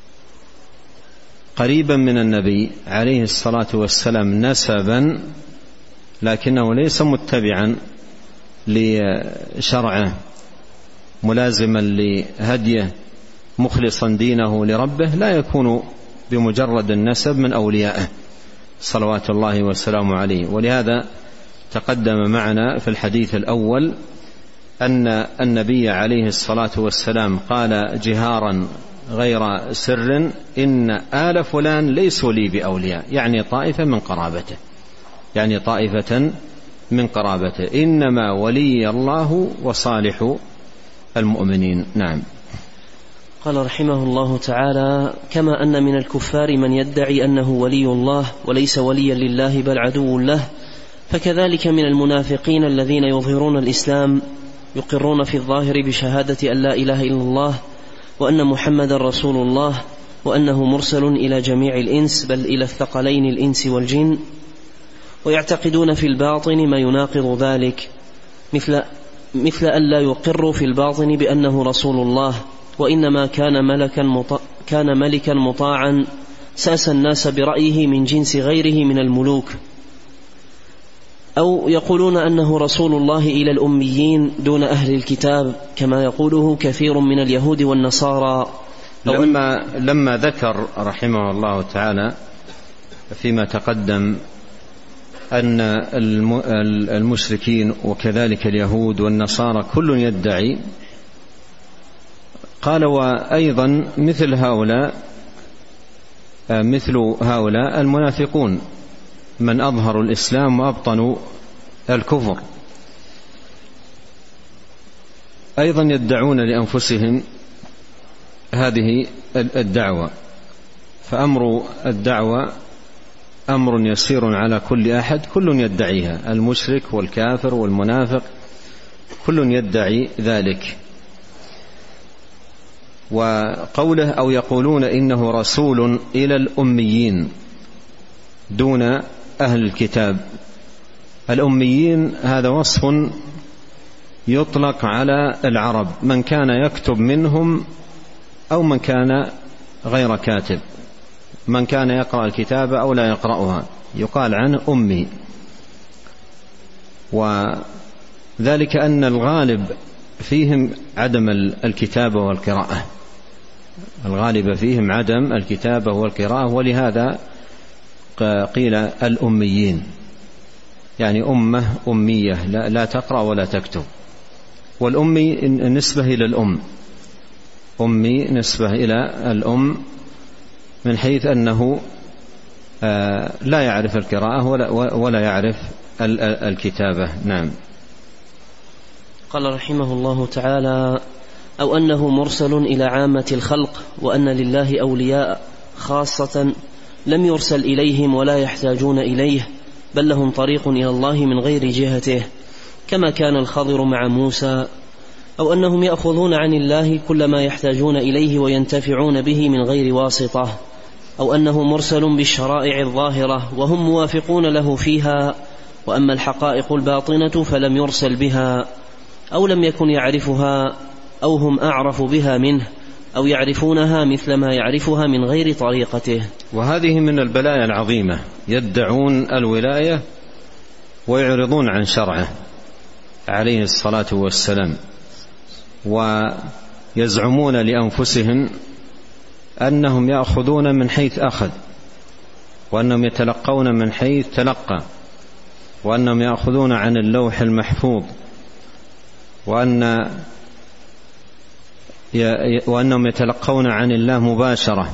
قريبا من النبي عليه الصلاة والسلام نسبا لكنه ليس متبعا لشرعه ملازما لهديه مخلصا دينه لربه، لا يكون بمجرد النسب من أوليائه صلوات الله وسلامه عليه. ولهذا تقدم معنا في الحديث الأول أن النبي عليه الصلاة والسلام قال جهارا غير سر: إن آل فلان ليسوا لي بأولياء، يعني طائفة من قرابته، إنما ولي الله وصالح المؤمنين. نعم. قال رحمه الله تعالى: كما أن من الكفار من يدعي أنه ولي الله وليس وليا لله بل عدو له، فكذلك من المنافقين الذين يظهرون الإسلام يقرون في الظاهر بشهادة أن لا إله إلا الله وأن محمد رسول الله وأنه مرسل إلى جميع الإنس بل إلى الثقلين الإنس والجن، ويعتقدون في الباطن ما يناقض ذلك، مثل أن لا يقروا في الباطن بأنه رسول الله، وإنما كان ملكا مطاعا ساس الناس برأيه من جنس غيره من الملوك. أو يقولون أنه رسول الله إلى الأميين دون أهل الكتاب كما يقوله كثير من اليهود والنصارى. لما ذكر رحمه الله تعالى فيما تقدم أن المشركين وكذلك اليهود والنصارى كل يدعي، قال: وأيضا مثل هؤلاء المنافقون من أظهروا الإسلام وأبطنوا الكفر، أيضا يدعون لأنفسهم هذه الدعوة. فأمر الدعوة أمر يسير على كل أحد، كل يدعيها، المشرك والكافر والمنافق كل يدعي ذلك. وقوله: أو يقولون إنه رسول إلى الأميين دون أهل الكتاب. الأميين هذا وصف يطلق على العرب، من كان يكتب منهم أو من كان غير كاتب، من كان يقرأ الكتابة أو لا يقرأها يقال عنه أمي. وذلك أن الغالب فيهم عدم الكتابة والقراءة، الغالب فيهم عدم الكتابة والقراءة، ولهذا قيل الأميين، يعني أمة أمية لا تقرأ ولا تكتب. والأمي نسبة إلى الأم، أمي نسبة إلى الأم من حيث أنه لا يعرف القراءة ولا يعرف الكتابة. نعم. قال رحمه الله تعالى: أو أنه مرسل إلى عامة الخلق، وأن لله أولياء خاصة لم يرسل إليهم ولا يحتاجون إليه، بل لهم طريق إلى الله من غير جهته، كما كان الخضر مع موسى. أو أنهم يأخذون عن الله كل ما يحتاجون إليه وينتفعون به من غير واسطة. أو أنه مرسل بالشرائع الظاهرة وهم موافقون له فيها، وأما الحقائق الباطنة فلم يرسل بها، أو لم يكن يعرفها، أو هم أعرف بها منه، أو يعرفونها مثل ما يعرفها من غير طريقته. وهذه من البلايا العظيمة، يدعون الولاية ويعرضون عن شرعه عليه الصلاة والسلام، ويزعمون لأنفسهم أنهم يأخذون من حيث أخذ، وأنهم يتلقون من حيث تلقى، وأنهم يأخذون عن اللوح المحفوظ، وأنهم يتلقون عن الله مباشرة.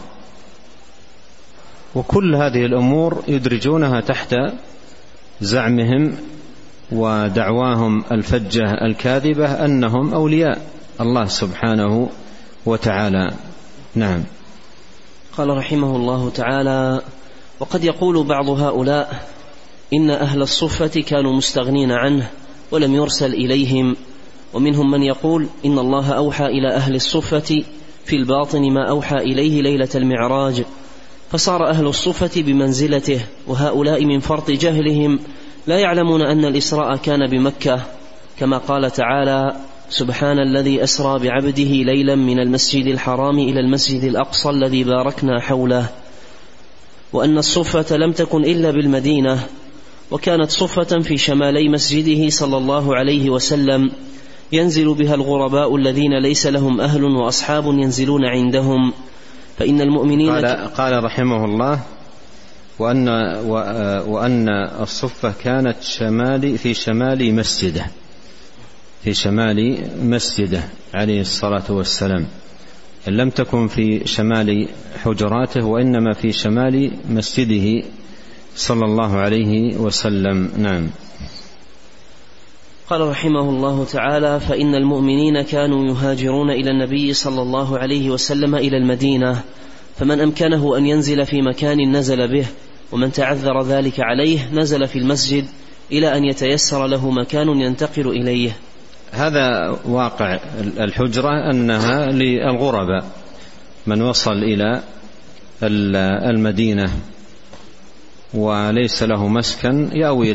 وكل هذه الأمور يدرجونها تحت زعمهم ودعواهم الفجة الكاذبة أنهم أولياء الله سبحانه وتعالى. نعم. قال رحمه الله تعالى: وقد يقول بعض هؤلاء إن أهل الصفة كانوا مستغنين عنه ولم يرسل إليهم، ومنهم من يقول إن الله أوحى إلى أهل الصفة في الباطن ما أوحى إليه ليلة المعراج، فصار أهل الصفة بمنزلته، وهؤلاء من فرط جهلهم لا يعلمون أن الإسراء كان بمكة، كما قال تعالى: سبحان الذي أسرى بعبده ليلا من المسجد الحرام إلى المسجد الأقصى الذي باركنا حوله. وأن الصفة لم تكن إلا بالمدينة، وكانت صفة في شمالي مسجده صلى الله عليه وسلم ينزل بها الغرباء الذين ليس لهم أهل وأصحاب ينزلون عندهم. فإن المؤمنين قال رحمه الله: وأن الصفة كانت في شمال مسجده عليه الصلاة والسلام، لم تكن في شمال حجراته، وإنما في شمال مسجده صلى الله عليه وسلم. نعم. قال رحمه الله تعالى: فإن المؤمنين كانوا يهاجرون إلى النبي صلى الله عليه وسلم إلى المدينة، فمن أمكنه أن ينزل في مكان نزل به، ومن تعذر ذلك عليه نزل في المسجد إلى أن يتيسر له مكان ينتقل إليه. هذا واقع الحجرة، أنها للغرباء، من وصل إلى المدينة وليس له مسكن يأوي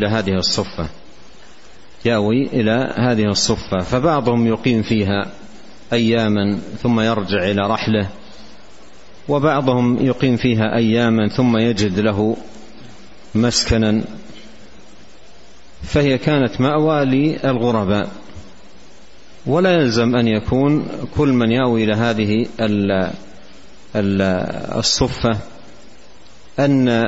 إلى هذه الصفة، فبعضهم يقيم فيها أياما ثم يرجع إلى رحله، وبعضهم يقيم فيها أياما ثم يجد له مسكنا، فهي كانت مأوى للغرباء. ولا يلزم أن يكون كل من يأوي إلى هذه الصفة أن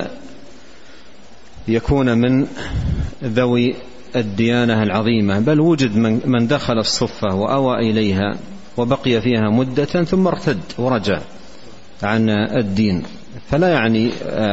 يكون من ذوي الديانة العظيمة، بل وجد من دخل الصفة وأوى إليها وبقي فيها مدة ثم ارتد ورجع عن الدين، فلا يعني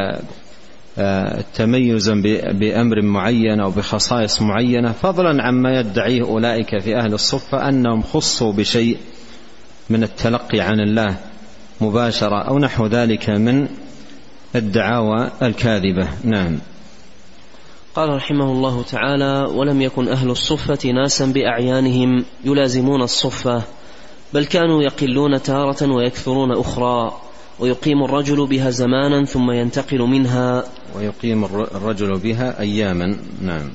تميزا بأمر معين أو بخصائص معينة، فضلا عما يدعيه أولئك في أهل الصفة أنهم خصوا بشيء من التلقي عن الله مباشرة أو نحو ذلك من الدعاوى الكاذبة. نعم. قال رحمه الله تعالى: ولم يكن أهل الصفة ناسا بأعيانهم يلازمون الصفة، بل كانوا يقلون تارة ويكثرون أخرى، ويقيم الرجل بها زمانا ثم ينتقل منها، ويقيم الرجل بها أياما. نعم.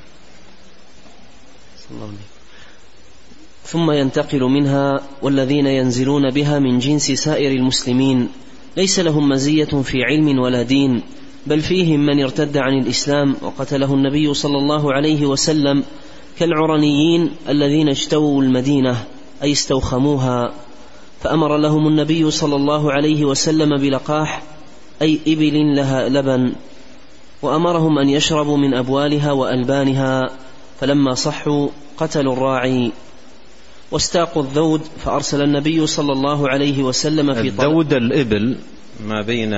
ثم ينتقل منها، والذين ينزلون بها من جنس سائر المسلمين ليس لهم مزية في علم ولا دين، بل فيهم من ارتد عن الإسلام وقتله النبي صلى الله عليه وسلم، كالعرنيين الذين اجتووا المدينة أي استوخموها، فأمر لهم النبي صلى الله عليه وسلم بلقاح أي إبل لها لبن، وأمرهم أن يشربوا من أبوالها وألبانها، فلما صحوا قتلوا الراعي واستاقوا الذود، فأرسل النبي صلى الله عليه وسلم في الذود الإبل ما بين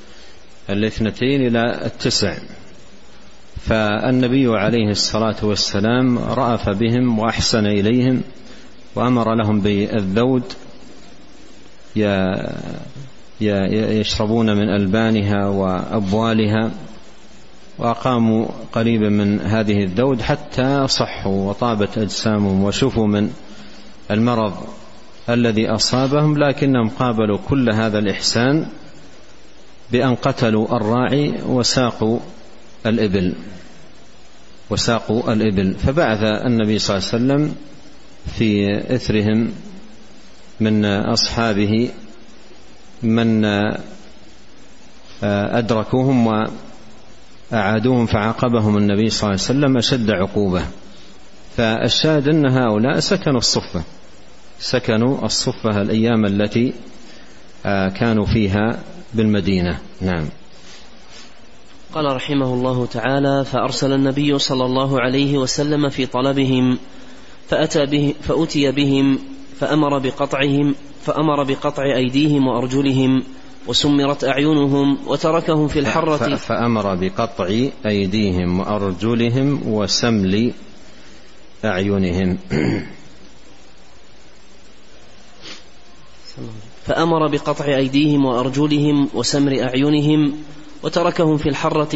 2 إلى 9، فالنبي عليه الصلاة والسلام رأف بهم وأحسن إليهم وأمر لهم بالذود يشربون من ألبانها وأبوالها، وأقاموا قريبا من هذه الذود حتى صحوا وطابت أجسامهم وشفوا من المرض الذي أصابهم، لكنهم قابلوا كل هذا الإحسان بأن قتلوا الراعي وساقوا الإبل. فبعث النبي صلى الله عليه وسلم في إثرهم من أصحابه من أدركوهم وأعادوهم، فعاقبهم النبي صلى الله عليه وسلم أشد عقوبة. فالشاهد أن هؤلاء سكنوا الصفة الأيام التي كانوا فيها بالمدينة. نعم. قال رحمه الله تعالى: فأرسل النبي صلى الله عليه وسلم في طلبهم فأتي بهم فأمر بقطع أيديهم وأرجلهم وسمرت أعينهم وتركهم في الحرة. فأمر بقطع أيديهم وأرجلهم وسمل أعينهم. فأمر بقطع أيديهم وأرجلهم وسمر أعينهم وتركهم في الحرة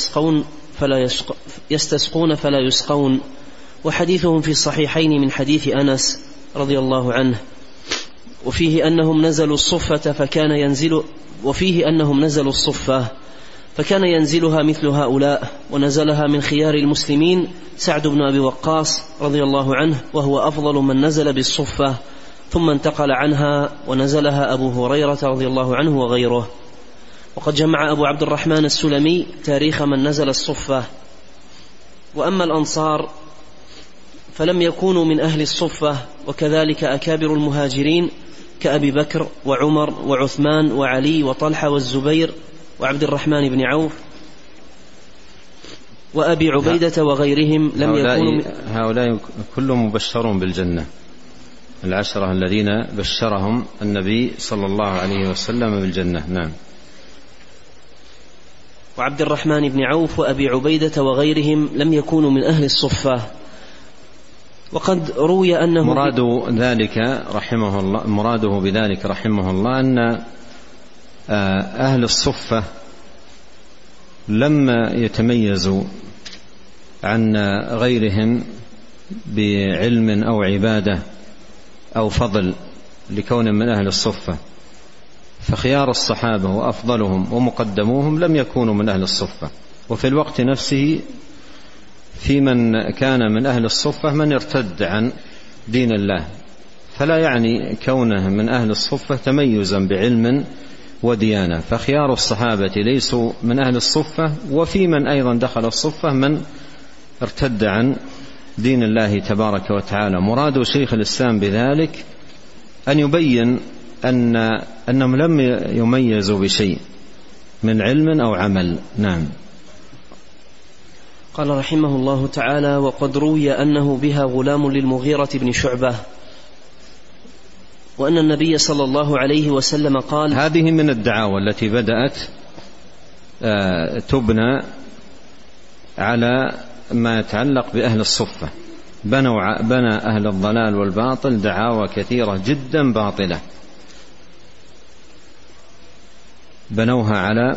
يستسقون فلا يسقون. وحديثهم في الصحيحين من حديث أنس رضي الله عنه، وفيه أنهم نزلوا الصفة فكان ينزلها مثل هؤلاء، ونزلها من خيار المسلمين سعد بن أبي وقاص رضي الله عنه، وهو أفضل من نزل بالصفة، ثم انتقل عنها ونزلها أبو هريرة رضي الله عنه وغيره. وقد جمع أبو عبد الرحمن السلمي تاريخ من نزل الصفة. وأما الأنصار فلم يكونوا من أهل الصفة، وكذلك أكابر المهاجرين كأبي بكر وعمر وعثمان وعلي وطلحة والزبير وعبد الرحمن بن عوف وأبي عبيدة وغيرهم لم يكونوا. هؤلاء كلهم مبشرون بالجنة، 10 الذين بشرهم النبي صلى الله عليه وسلم بالجنة. نعم. وعبد الرحمن بن عوف وأبي عبيدة وغيرهم لم يكونوا من أهل الصفة. وقد روي أنه مراده بذلك رحمه الله أن أهل الصفة لما يتميزوا عن غيرهم بعلم أو عبادة أو فضل لكون من أهل الصفة، فخيار الصحابة وأفضلهم ومقدموهم لم يكونوا من أهل الصفة. وفي الوقت نفسه في من كان من أهل الصفة من ارتد عن دين الله، فلا يعني كونه من أهل الصفة تميزا بعلم وديانة. فخيار الصحابة ليسوا من أهل الصفة، وفي من أيضا دخل الصفة من ارتد عن دين الله تبارك وتعالى. مراد شيخ الإسلام بذلك أن يبين أنهم لم يميزوا بشيء من علم أو عمل. نعم. قال رحمه الله تعالى: وقد روي أنه بها غلام للمغيرة بن شعبة، وأن النبي صلى الله عليه وسلم قال. هذه من الدعاوى التي بدأت تبنى على ما يتعلق بأهل الصفة. بنى أهل الضلال والباطل دعاوى كثيرة جدا باطلة، بنوها على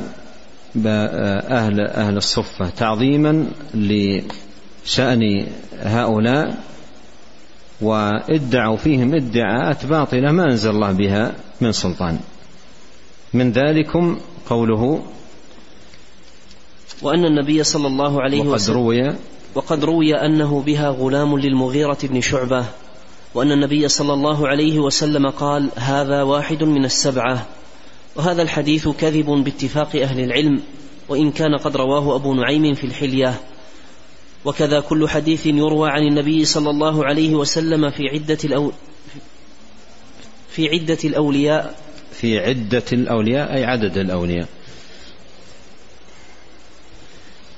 أهل الصفة تعظيما لشأن هؤلاء، وادعوا فيهم ادعاءات باطلة ما أنزل الله بها من سلطان. من ذلكم قوله: وأن النبي صلى الله عليه وسلم وقد روي أنه بها غلام للمغيرة بن شعبة، وأن النبي صلى الله عليه وسلم قال: هذا واحد من 7. وهذا الحديث كذب باتفاق أهل العلم، وإن كان قد رواه أبو نعيم في الحلية. وكذا كل حديث يروى عن النبي صلى الله عليه وسلم في عدة الأولياء أي عدد الأولياء.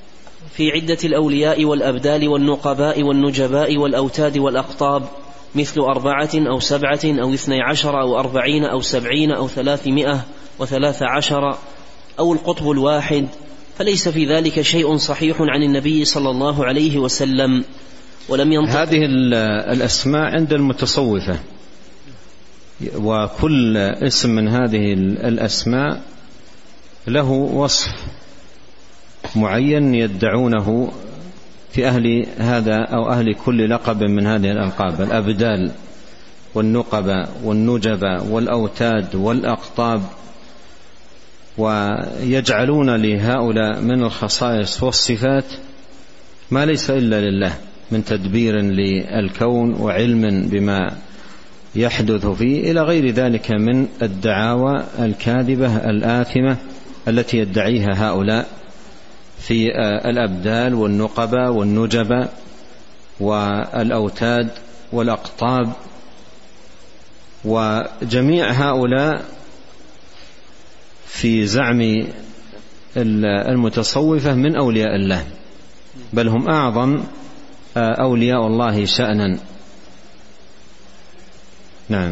في عدة الأولياء والأبدال والنقباء والنجباء والأوتاد والأقطاب مثل 4 أو 7 أو 12 أو 40 أو 70 أو 313 أو القطب الواحد، فليس في ذلك شيء صحيح عن النبي صلى الله عليه وسلم. ولم ينطق هذه الأسماء عند المتصوفة، وكل اسم من هذه الأسماء له وصف معين يدعونه في أهل هذا أو أهل كل لقب من هذه الألقاب: الأبدال والنقبة والنجبة والأوتاد والأقطاب، ويجعلون لهؤلاء من الخصائص والصفات ما ليس إلا لله من تدبير للكون وعلم بما يحدث فيه إلى غير ذلك من الدعاوى الكاذبة الآثمة التي يدعيها هؤلاء في الأبدال والنقبة والنجبة والأوتاد والأقطاب. وجميع هؤلاء في زعم المتصوفة من أولياء الله، بل هم أعظم أولياء الله شأنا. نعم.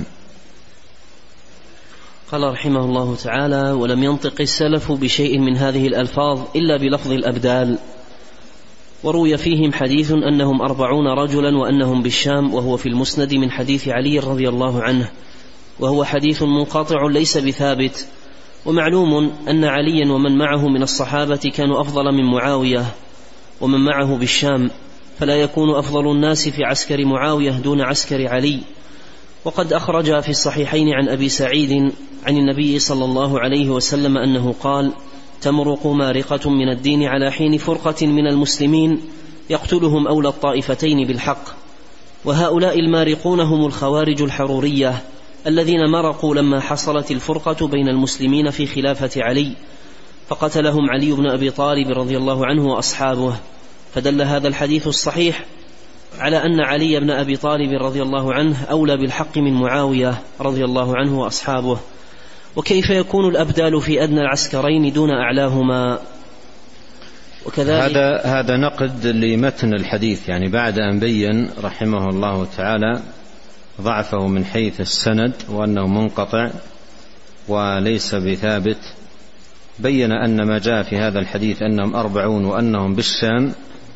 قال رحمه الله تعالى: ولم ينطق السلف بشيء من هذه الألفاظ إلا بلفظ الأبدال، وروي فيهم حديث أنهم 40 رجلا وأنهم بالشام، وهو في المسند من حديث علي رضي الله عنه، وهو حديث منقطع ليس بثابت. ومعلوم أن عليا ومن معه من الصحابة كانوا أفضل من معاوية ومن معه بالشام، فلا يكون أفضل الناس في عسكر معاوية دون عسكر علي. وقد أخرج في الصحيحين عن أبي سعيد عن النبي صلى الله عليه وسلم أنه قال: تمرق مارقة من الدين على حين فرقة من المسلمين يقتلهم أولى الطائفتين بالحق. وهؤلاء المارقون هم الخوارج الحرورية الذين مرقوا لما حصلت الفرقة بين المسلمين في خلافة علي، فقتلهم علي بن أبي طالب رضي الله عنه وأصحابه. فدل هذا الحديث الصحيح على أن علي بن أبي طالب رضي الله عنه أولى بالحق من معاوية رضي الله عنه وأصحابه. وكيف يكون الأبدال في أدنى العسكرين دون أعلاهما؟ وكذلك هذا نقد لمتن الحديث، يعني بعد أن بين رحمه الله تعالى ضعفه من حيث السند وأنه منقطع وليس بثابت، بين أن ما جاء في هذا الحديث أنهم 40 وأنهم بالشام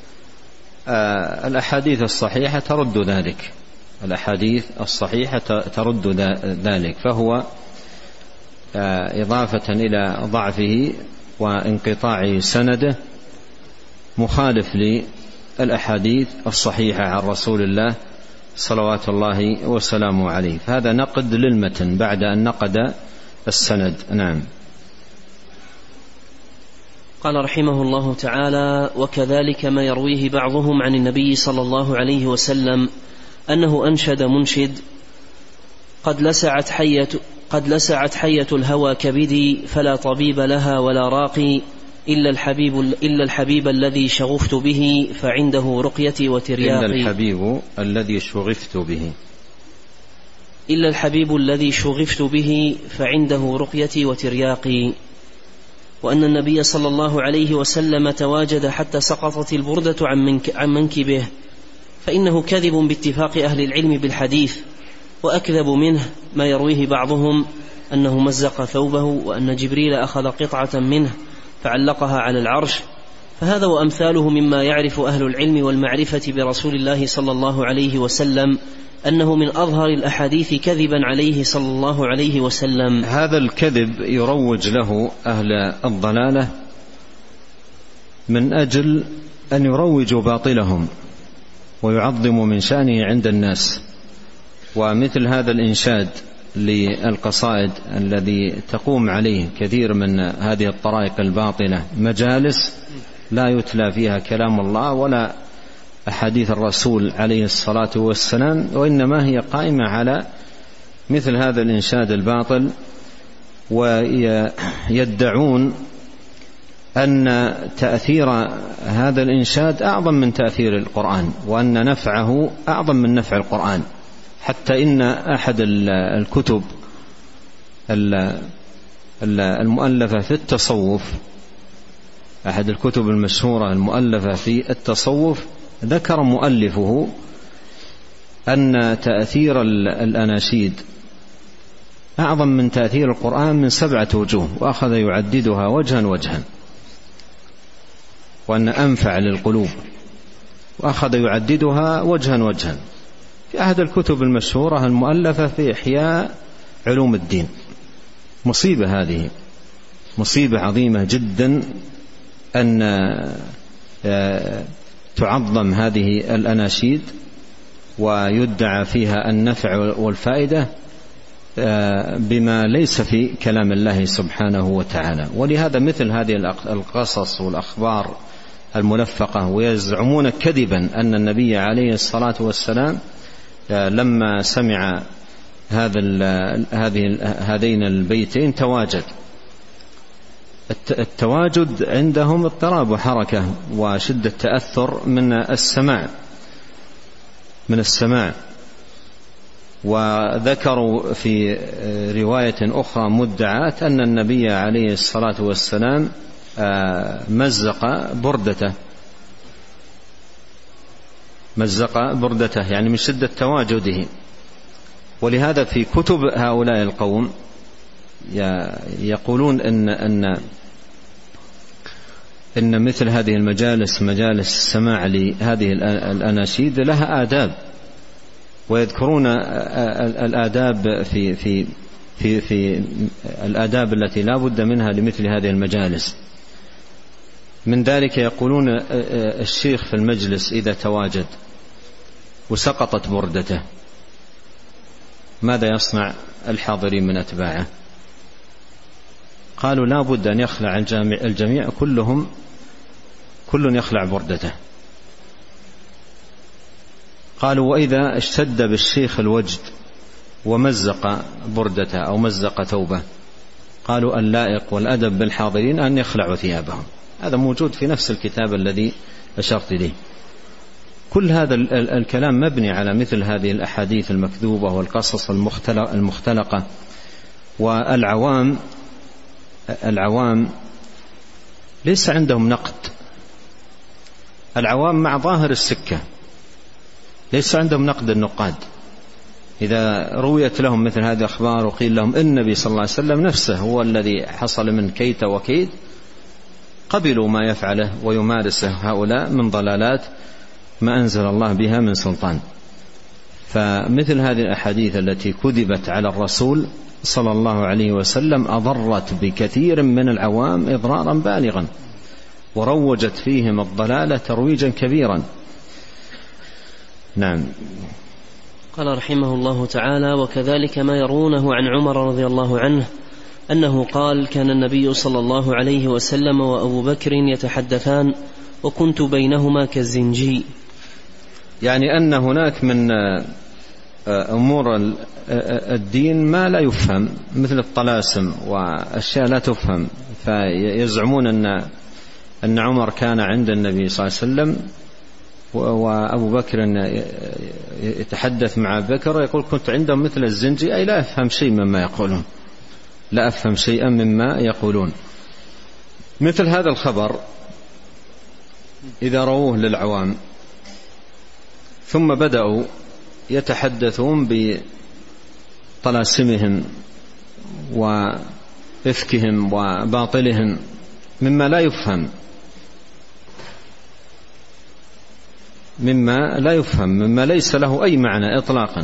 الأحاديث الصحيحة ترد ذلك، الأحاديث الصحيحة ترد ذلك، فهو إضافة إلى ضعفه وانقطاع سنده مخالف للأحاديث الصحيحة عن رسول الله صلوات الله وسلامه عليه. فهذا نقد للمتن بعد أن نقد السند. نعم. قال رحمه الله تعالى: وكذلك ما يرويه بعضهم عن النبي صلى الله عليه وسلم أنه أنشد منشد: قد لسعت حية الهوى كبدي، فلا طبيب لها ولا راقي إلا الحبيب الذي شغفت به فعنده رقيتي وترياقي. إلا الحبيب الذي شغفت به، إلا الحبيب الذي شغفت به فعنده رقيتي وترياقي. وأن النبي صلى الله عليه وسلم تواجد حتى سقطت البردة عن منكبه، فإنه كذب باتفاق أهل العلم بالحديث، وأكذب منه ما يرويه بعضهم أنه مزق ثوبه وأن جبريل أخذ قطعة منه فعلقها على العرش. فهذا وأمثاله مما يعرف أهل العلم والمعرفة برسول الله صلى الله عليه وسلم أنه من أظهر الأحاديث كذبا عليه صلى الله عليه وسلم. هذا الكذب يروج له أهل الضلالة من أجل أن يروجوا باطلهم ويعظموا من شأنه عند الناس. ومثل هذا الإنشاد للقصائد الذي تقوم عليه كثير من هذه الطرائق الباطلة، مجالس لا يتلى فيها كلام الله ولا أحاديث الرسول عليه الصلاة والسلام، وإنما هي قائمة على مثل هذا الإنشاد الباطل، ويدعون أن تأثير هذا الإنشاد أعظم من تأثير القرآن، وأن نفعه أعظم من نفع القرآن. حتى إن أحد الكتب المؤلفة في التصوف أحد الكتب المشهورة المؤلفة في التصوف، ذكر مؤلفه أن تأثير الأناشيد أعظم من تأثير القرآن من 7 وجوه، وأخذ يعددها وجها وجها، وأن أنفع للقلوب، وأخذ يعددها وجها وجها في أحد الكتب المشهورة المؤلفة في إحياء علوم الدين. مصيبة، هذه مصيبة عظيمة جدا أن تعظم هذه الأناشيد ويدعى فيها النفع والفائدة بما ليس في كلام الله سبحانه وتعالى. ولهذا مثل هذه القصص والأخبار الملفقة، ويزعمون كذبا أن النبي عليه الصلاة والسلام لما سمع هذين البيتين تواجد. التواجد عندهم اضطراب وحركة وشدة تأثر من السماع. وذكروا في رواية أخرى مدعاة أن النبي عليه الصلاة والسلام مزق بردته يعني من شدة تواجده. ولهذا في كتب هؤلاء القوم يقولون إن مثل هذه المجالس، مجالس السماع لهذه الأناشيد، لها آداب، ويذكرون الآداب في الآداب التي لا بد منها لمثل هذه المجالس. من ذلك يقولون الشيخ في المجلس إذا تواجد وسقطت بردته ماذا يصنع الحاضرين من أتباعه؟ قالوا لا بد أن يخلع الجميع، كل يخلع بردته. قالوا وإذا اشتد بالشيخ الوجد ومزق بردته أو مزق ثوبه، قالوا اللائق والأدب بالحاضرين أن يخلعوا ثيابهم. هذا موجود في نفس الكتاب الذي أشرت إليه. كل هذا الكلام مبني على مثل هذه الأحاديث المكذوبة والقصص المختلقة. والعوام ليس عندهم نقد، العوام مع ظاهر السكة، ليس عندهم نقد النقاد. إذا رويت لهم مثل هذه الأخبار وقيل لهم النبي صلى الله عليه وسلم نفسه هو الذي حصل من كيت وكيد، قبلوا ما يفعله ويمارسه هؤلاء من ضلالات ما أنزل الله بها من سلطان. فمثل هذه الأحاديث التي كذبت على الرسول صلى الله عليه وسلم أضرت بكثير من العوام إضرارا بالغا، وروجت فيهم الضلالة ترويجا كبيرا. نعم. قال رحمه الله تعالى: وكذلك ما يرونه عن عمر رضي الله عنه أنه قال: كان النبي صلى الله عليه وسلم وأبو بكر يتحدثان وكنت بينهما كالزنجي، يعني أن هناك من أمور الدين ما لا يفهم، مثل الطلاسم وأشياء لا تفهم، فيزعمون أن عمر كان عند النبي صلى الله عليه وسلم وأبو بكر يتحدث مع بكر يقول كنت عندهم مثل الزنجي، أي لا أفهم شيء مما يقولون، لا أفهم شيئا مما يقولون. مثل هذا الخبر إذا رووه للعوام ثم بدأوا يتحدثون بطلاسمهم وإفكهم وباطلهم مما لا يفهم، مما ليس له أي معنى إطلاقا.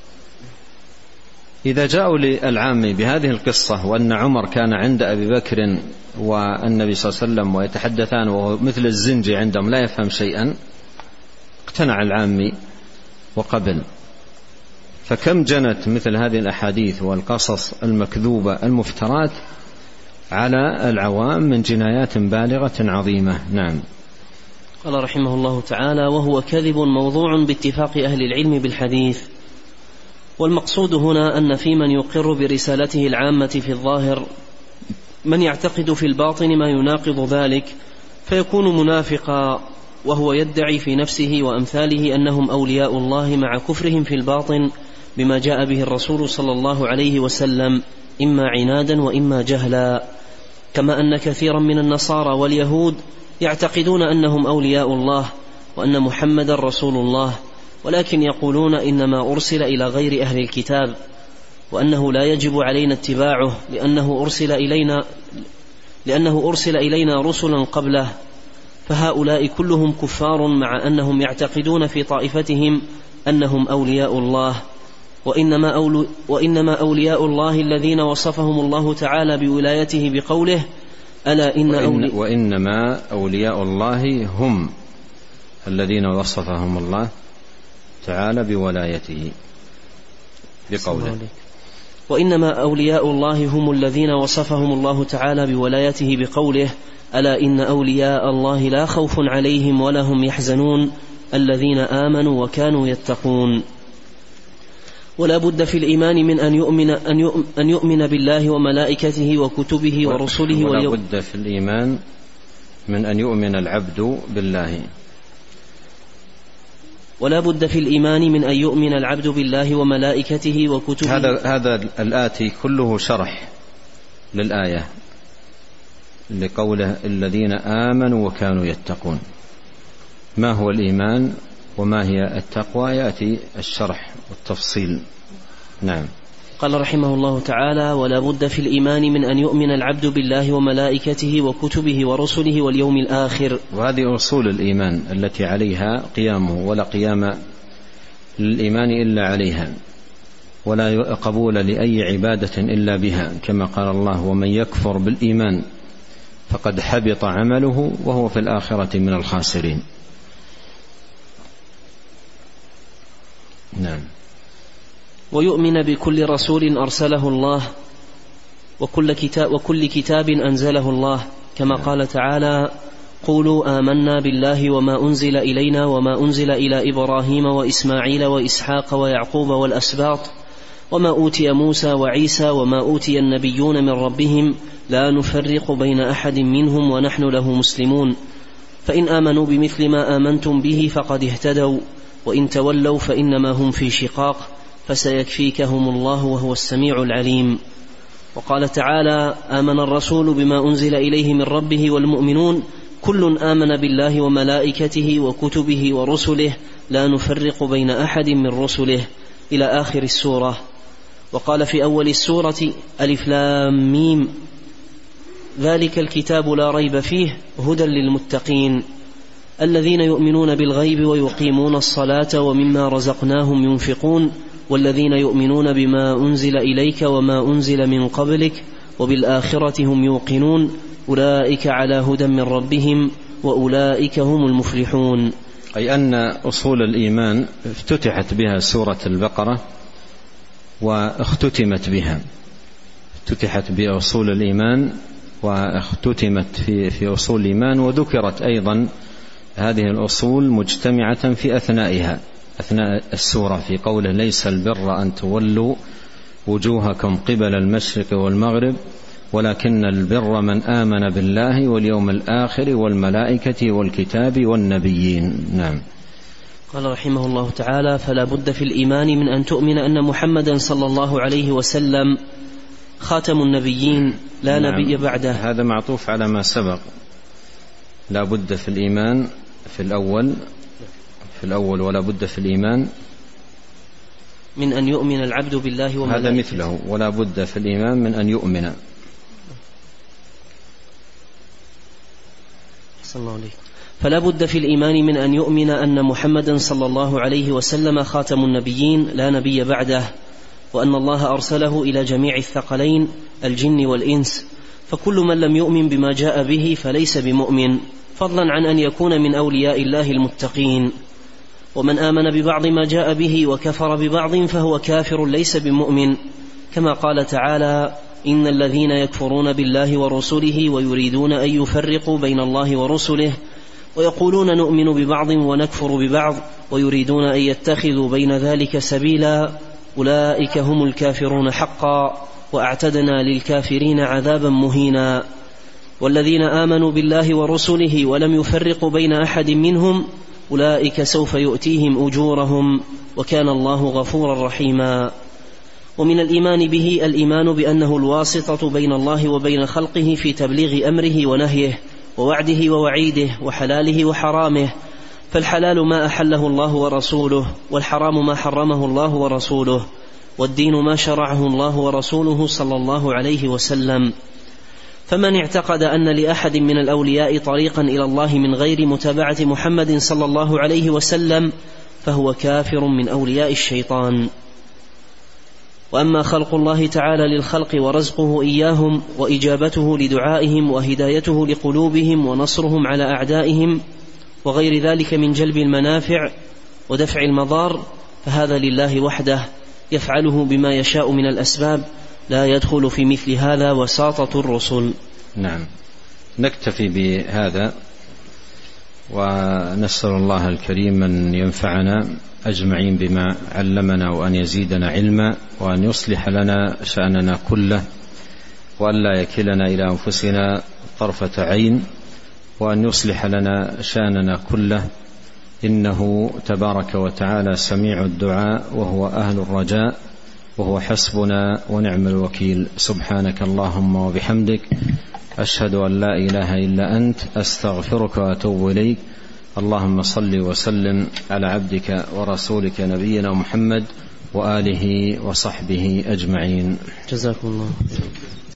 إذا جاءوا للعام بهذه القصة وأن عمر كان عند أبي بكر والنبي صلى الله عليه وسلم ويتحدثان وهو مثل الزنجي عندهم لا يفهم شيئا، اقتنع العامي وقبل. فكم جنت مثل هذه الأحاديث والقصص المكذوبة المفترات على العوام من جنايات بالغة عظيمة. نعم. قال رحمه الله تعالى: وهو كذب موضوع باتفاق أهل العلم بالحديث. والمقصود هنا أن في من يقر برسالته العامة في الظاهر من يعتقد في الباطن ما يناقض ذلك فيكون منافقا، وهو يدعي في نفسه وأمثاله أنهم أولياء الله مع كفرهم في الباطن بما جاء به الرسول صلى الله عليه وسلم، إما عنادا وإما جهلا. كما أن كثيرا من النصارى واليهود يعتقدون أنهم أولياء الله وأن محمدا رسول الله، ولكن يقولون إنما أرسل إلى غير أهل الكتاب، وأنه لا يجب علينا اتباعه لأنه أرسل إلينا رسلا قبله. فهؤلاء كلهم كفار، مع أنهم يعتقدون في طائفتهم أنهم أولياء الله. وإنما أولياء الله الذين وصفهم الله تعالى بولايته بقوله ألا وإنما أولياء الله هم الذين وصفهم الله تعالى بولايته بقوله. وإنما أولياء الله هم الذين وصفهم الله تعالى بولايته بقوله ألا إن أولياء الله لا خوف عليهم ولا هم يحزنون الذين آمنوا وكانوا يتقون. ولا بد في الإيمان من أن يؤمن بالله وملائكته وكتبه ورسله ولا بد في الإيمان من أن يؤمن العبد بالله. ولا بد في الإيمان من أن يؤمن العبد بالله وملائكته وكتبه. هذا الآتي كله شرح للآية لقوله الذين آمنوا وكانوا يتقون. ما هو الإيمان وما هي التقوى يأتي الشرح والتفصيل. نعم. قال رحمه الله تعالى ولا بد في الإيمان من أن يؤمن العبد بالله وملائكته وكتبه ورسله واليوم الآخر. وهذه أصول الإيمان التي عليها قيامه، ولا قيام للإيمان إلا عليها، ولا قبول لأي عبادة إلا بها، كما قال الله ومن يكفر بالإيمان فقد حبط عمله وهو في الآخرة من الخاسرين. نعم. ويؤمن بكل رسول أرسله الله وكل كتاب أنزله الله، كما قال تعالى قولوا آمنا بالله وما أنزل إلينا وما أنزل إلى إبراهيم وإسماعيل وإسحاق ويعقوب والأسباط وما أوتي موسى وعيسى وما أوتي النبيون من ربهم لا نفرق بين أحد منهم ونحن له مسلمون، فإن آمنوا بمثل ما آمنتم به فقد اهتدوا وإن تولوا فإنما هم في شقاق فسيكفيكهم الله وهو السميع العليم. وقال تعالى آمن الرسول بما أنزل إليه من ربه والمؤمنون كل آمن بالله وملائكته وكتبه ورسله لا نفرق بين أحد من رسله إلى آخر السورة. وقال في أول السورة ألف لام ميم ذلك الكتاب لا ريب فيه هدى للمتقين الذين يؤمنون بالغيب ويقيمون الصلاة ومما رزقناهم ينفقون والذين يؤمنون بما أنزل إليك وما أنزل من قبلك وبالآخرة هم يوقنون أولئك على هدى من ربهم وأولئك هم المفلحون. أي أن أصول الإيمان افتتحت بها سورة البقرة واختتمت بها، افتتحت بأصول الإيمان واختتمت في أصول الإيمان، وذكرت أيضا هذه الأصول مجتمعة في أثناء السورة في قوله ليس البر أن تولوا وجوهكم قبل المشرق والمغرب ولكن البر من آمن بالله واليوم الآخر والملائكة والكتاب والنبيين. نعم. قال رحمه الله تعالى فلا بد في الإيمان من أن تؤمن أن محمدا صلى الله عليه وسلم خاتم النبيين لا نبي بعده. هذا معطوف على ما سبق. لا بد في الإيمان في الأول ولا بد في الإيمان من أن يؤمن العبد بالله وملائكته. هذا مثله ولا بد في الإيمان من أن يؤمن. صلى الله عليه. فلا بد في الإيمان من أن يؤمن أن محمدا صلى الله عليه وسلم خاتم النبيين لا نبي بعده، وأن الله أرسله إلى جميع الثقلين الجن والإنس، فكل من لم يؤمن بما جاء به فليس بمؤمن، فضلا عن أن يكون من أولياء الله المتقين. ومن آمن ببعض ما جاء به وكفر ببعض فهو كافر ليس بمؤمن، كما قال تعالى إن الذين يكفرون بالله ورسله ويريدون أن يفرقوا بين الله ورسله ويقولون نؤمن ببعض ونكفر ببعض ويريدون أن يتخذوا بين ذلك سبيلا أولئك هم الكافرون حقا وأعتدنا للكافرين عذابا مهينا. والذين آمنوا بالله ورسله ولم يفرقوا بين أحد منهم أولئك سوف يؤتيهم أجورهم وكان الله غفورا رحيما. ومن الإيمان به الإيمان بأنه الواسطة بين الله وبين خلقه في تبليغ أمره ونهيه ووعده ووعيده وحلاله وحرامه، فالحلال ما أحله الله ورسوله، والحرام ما حرمه الله ورسوله، والدين ما شرعه الله ورسوله صلى الله عليه وسلم. فمن اعتقد أن لأحد من الأولياء طريقا إلى الله من غير متابعة محمد صلى الله عليه وسلم فهو كافر من أولياء الشيطان. وأما خلق الله تعالى للخلق ورزقه إياهم وإجابته لدعائهم وهدايته لقلوبهم ونصرهم على أعدائهم وغير ذلك من جلب المنافع ودفع المضار، فهذا لله وحده يفعله بما يشاء من الأسباب، لا يدخل في مثل هذا وساطة الرسل. نعم، نكتفي بهذا ونسأل الله الكريم أن ينفعنا أجمعين بما علمنا، وأن يزيدنا علما، وأن يصلح لنا شأننا كله، وأن لا يكلنا إلى أنفسنا طرفة عين، وأن يصلح لنا شأننا كله، إنه تبارك وتعالى سميع الدعاء وهو أهل الرجاء وهو حسبنا ونعم الوكيل. سبحانك اللهم وبحمدك، أشهد أن لا إله إلا أنت، أستغفرك وأتوب إليك. اللهم صل وسلم على عبدك ورسولك نبينا محمد وآله وصحبه أجمعين. جزاكم الله.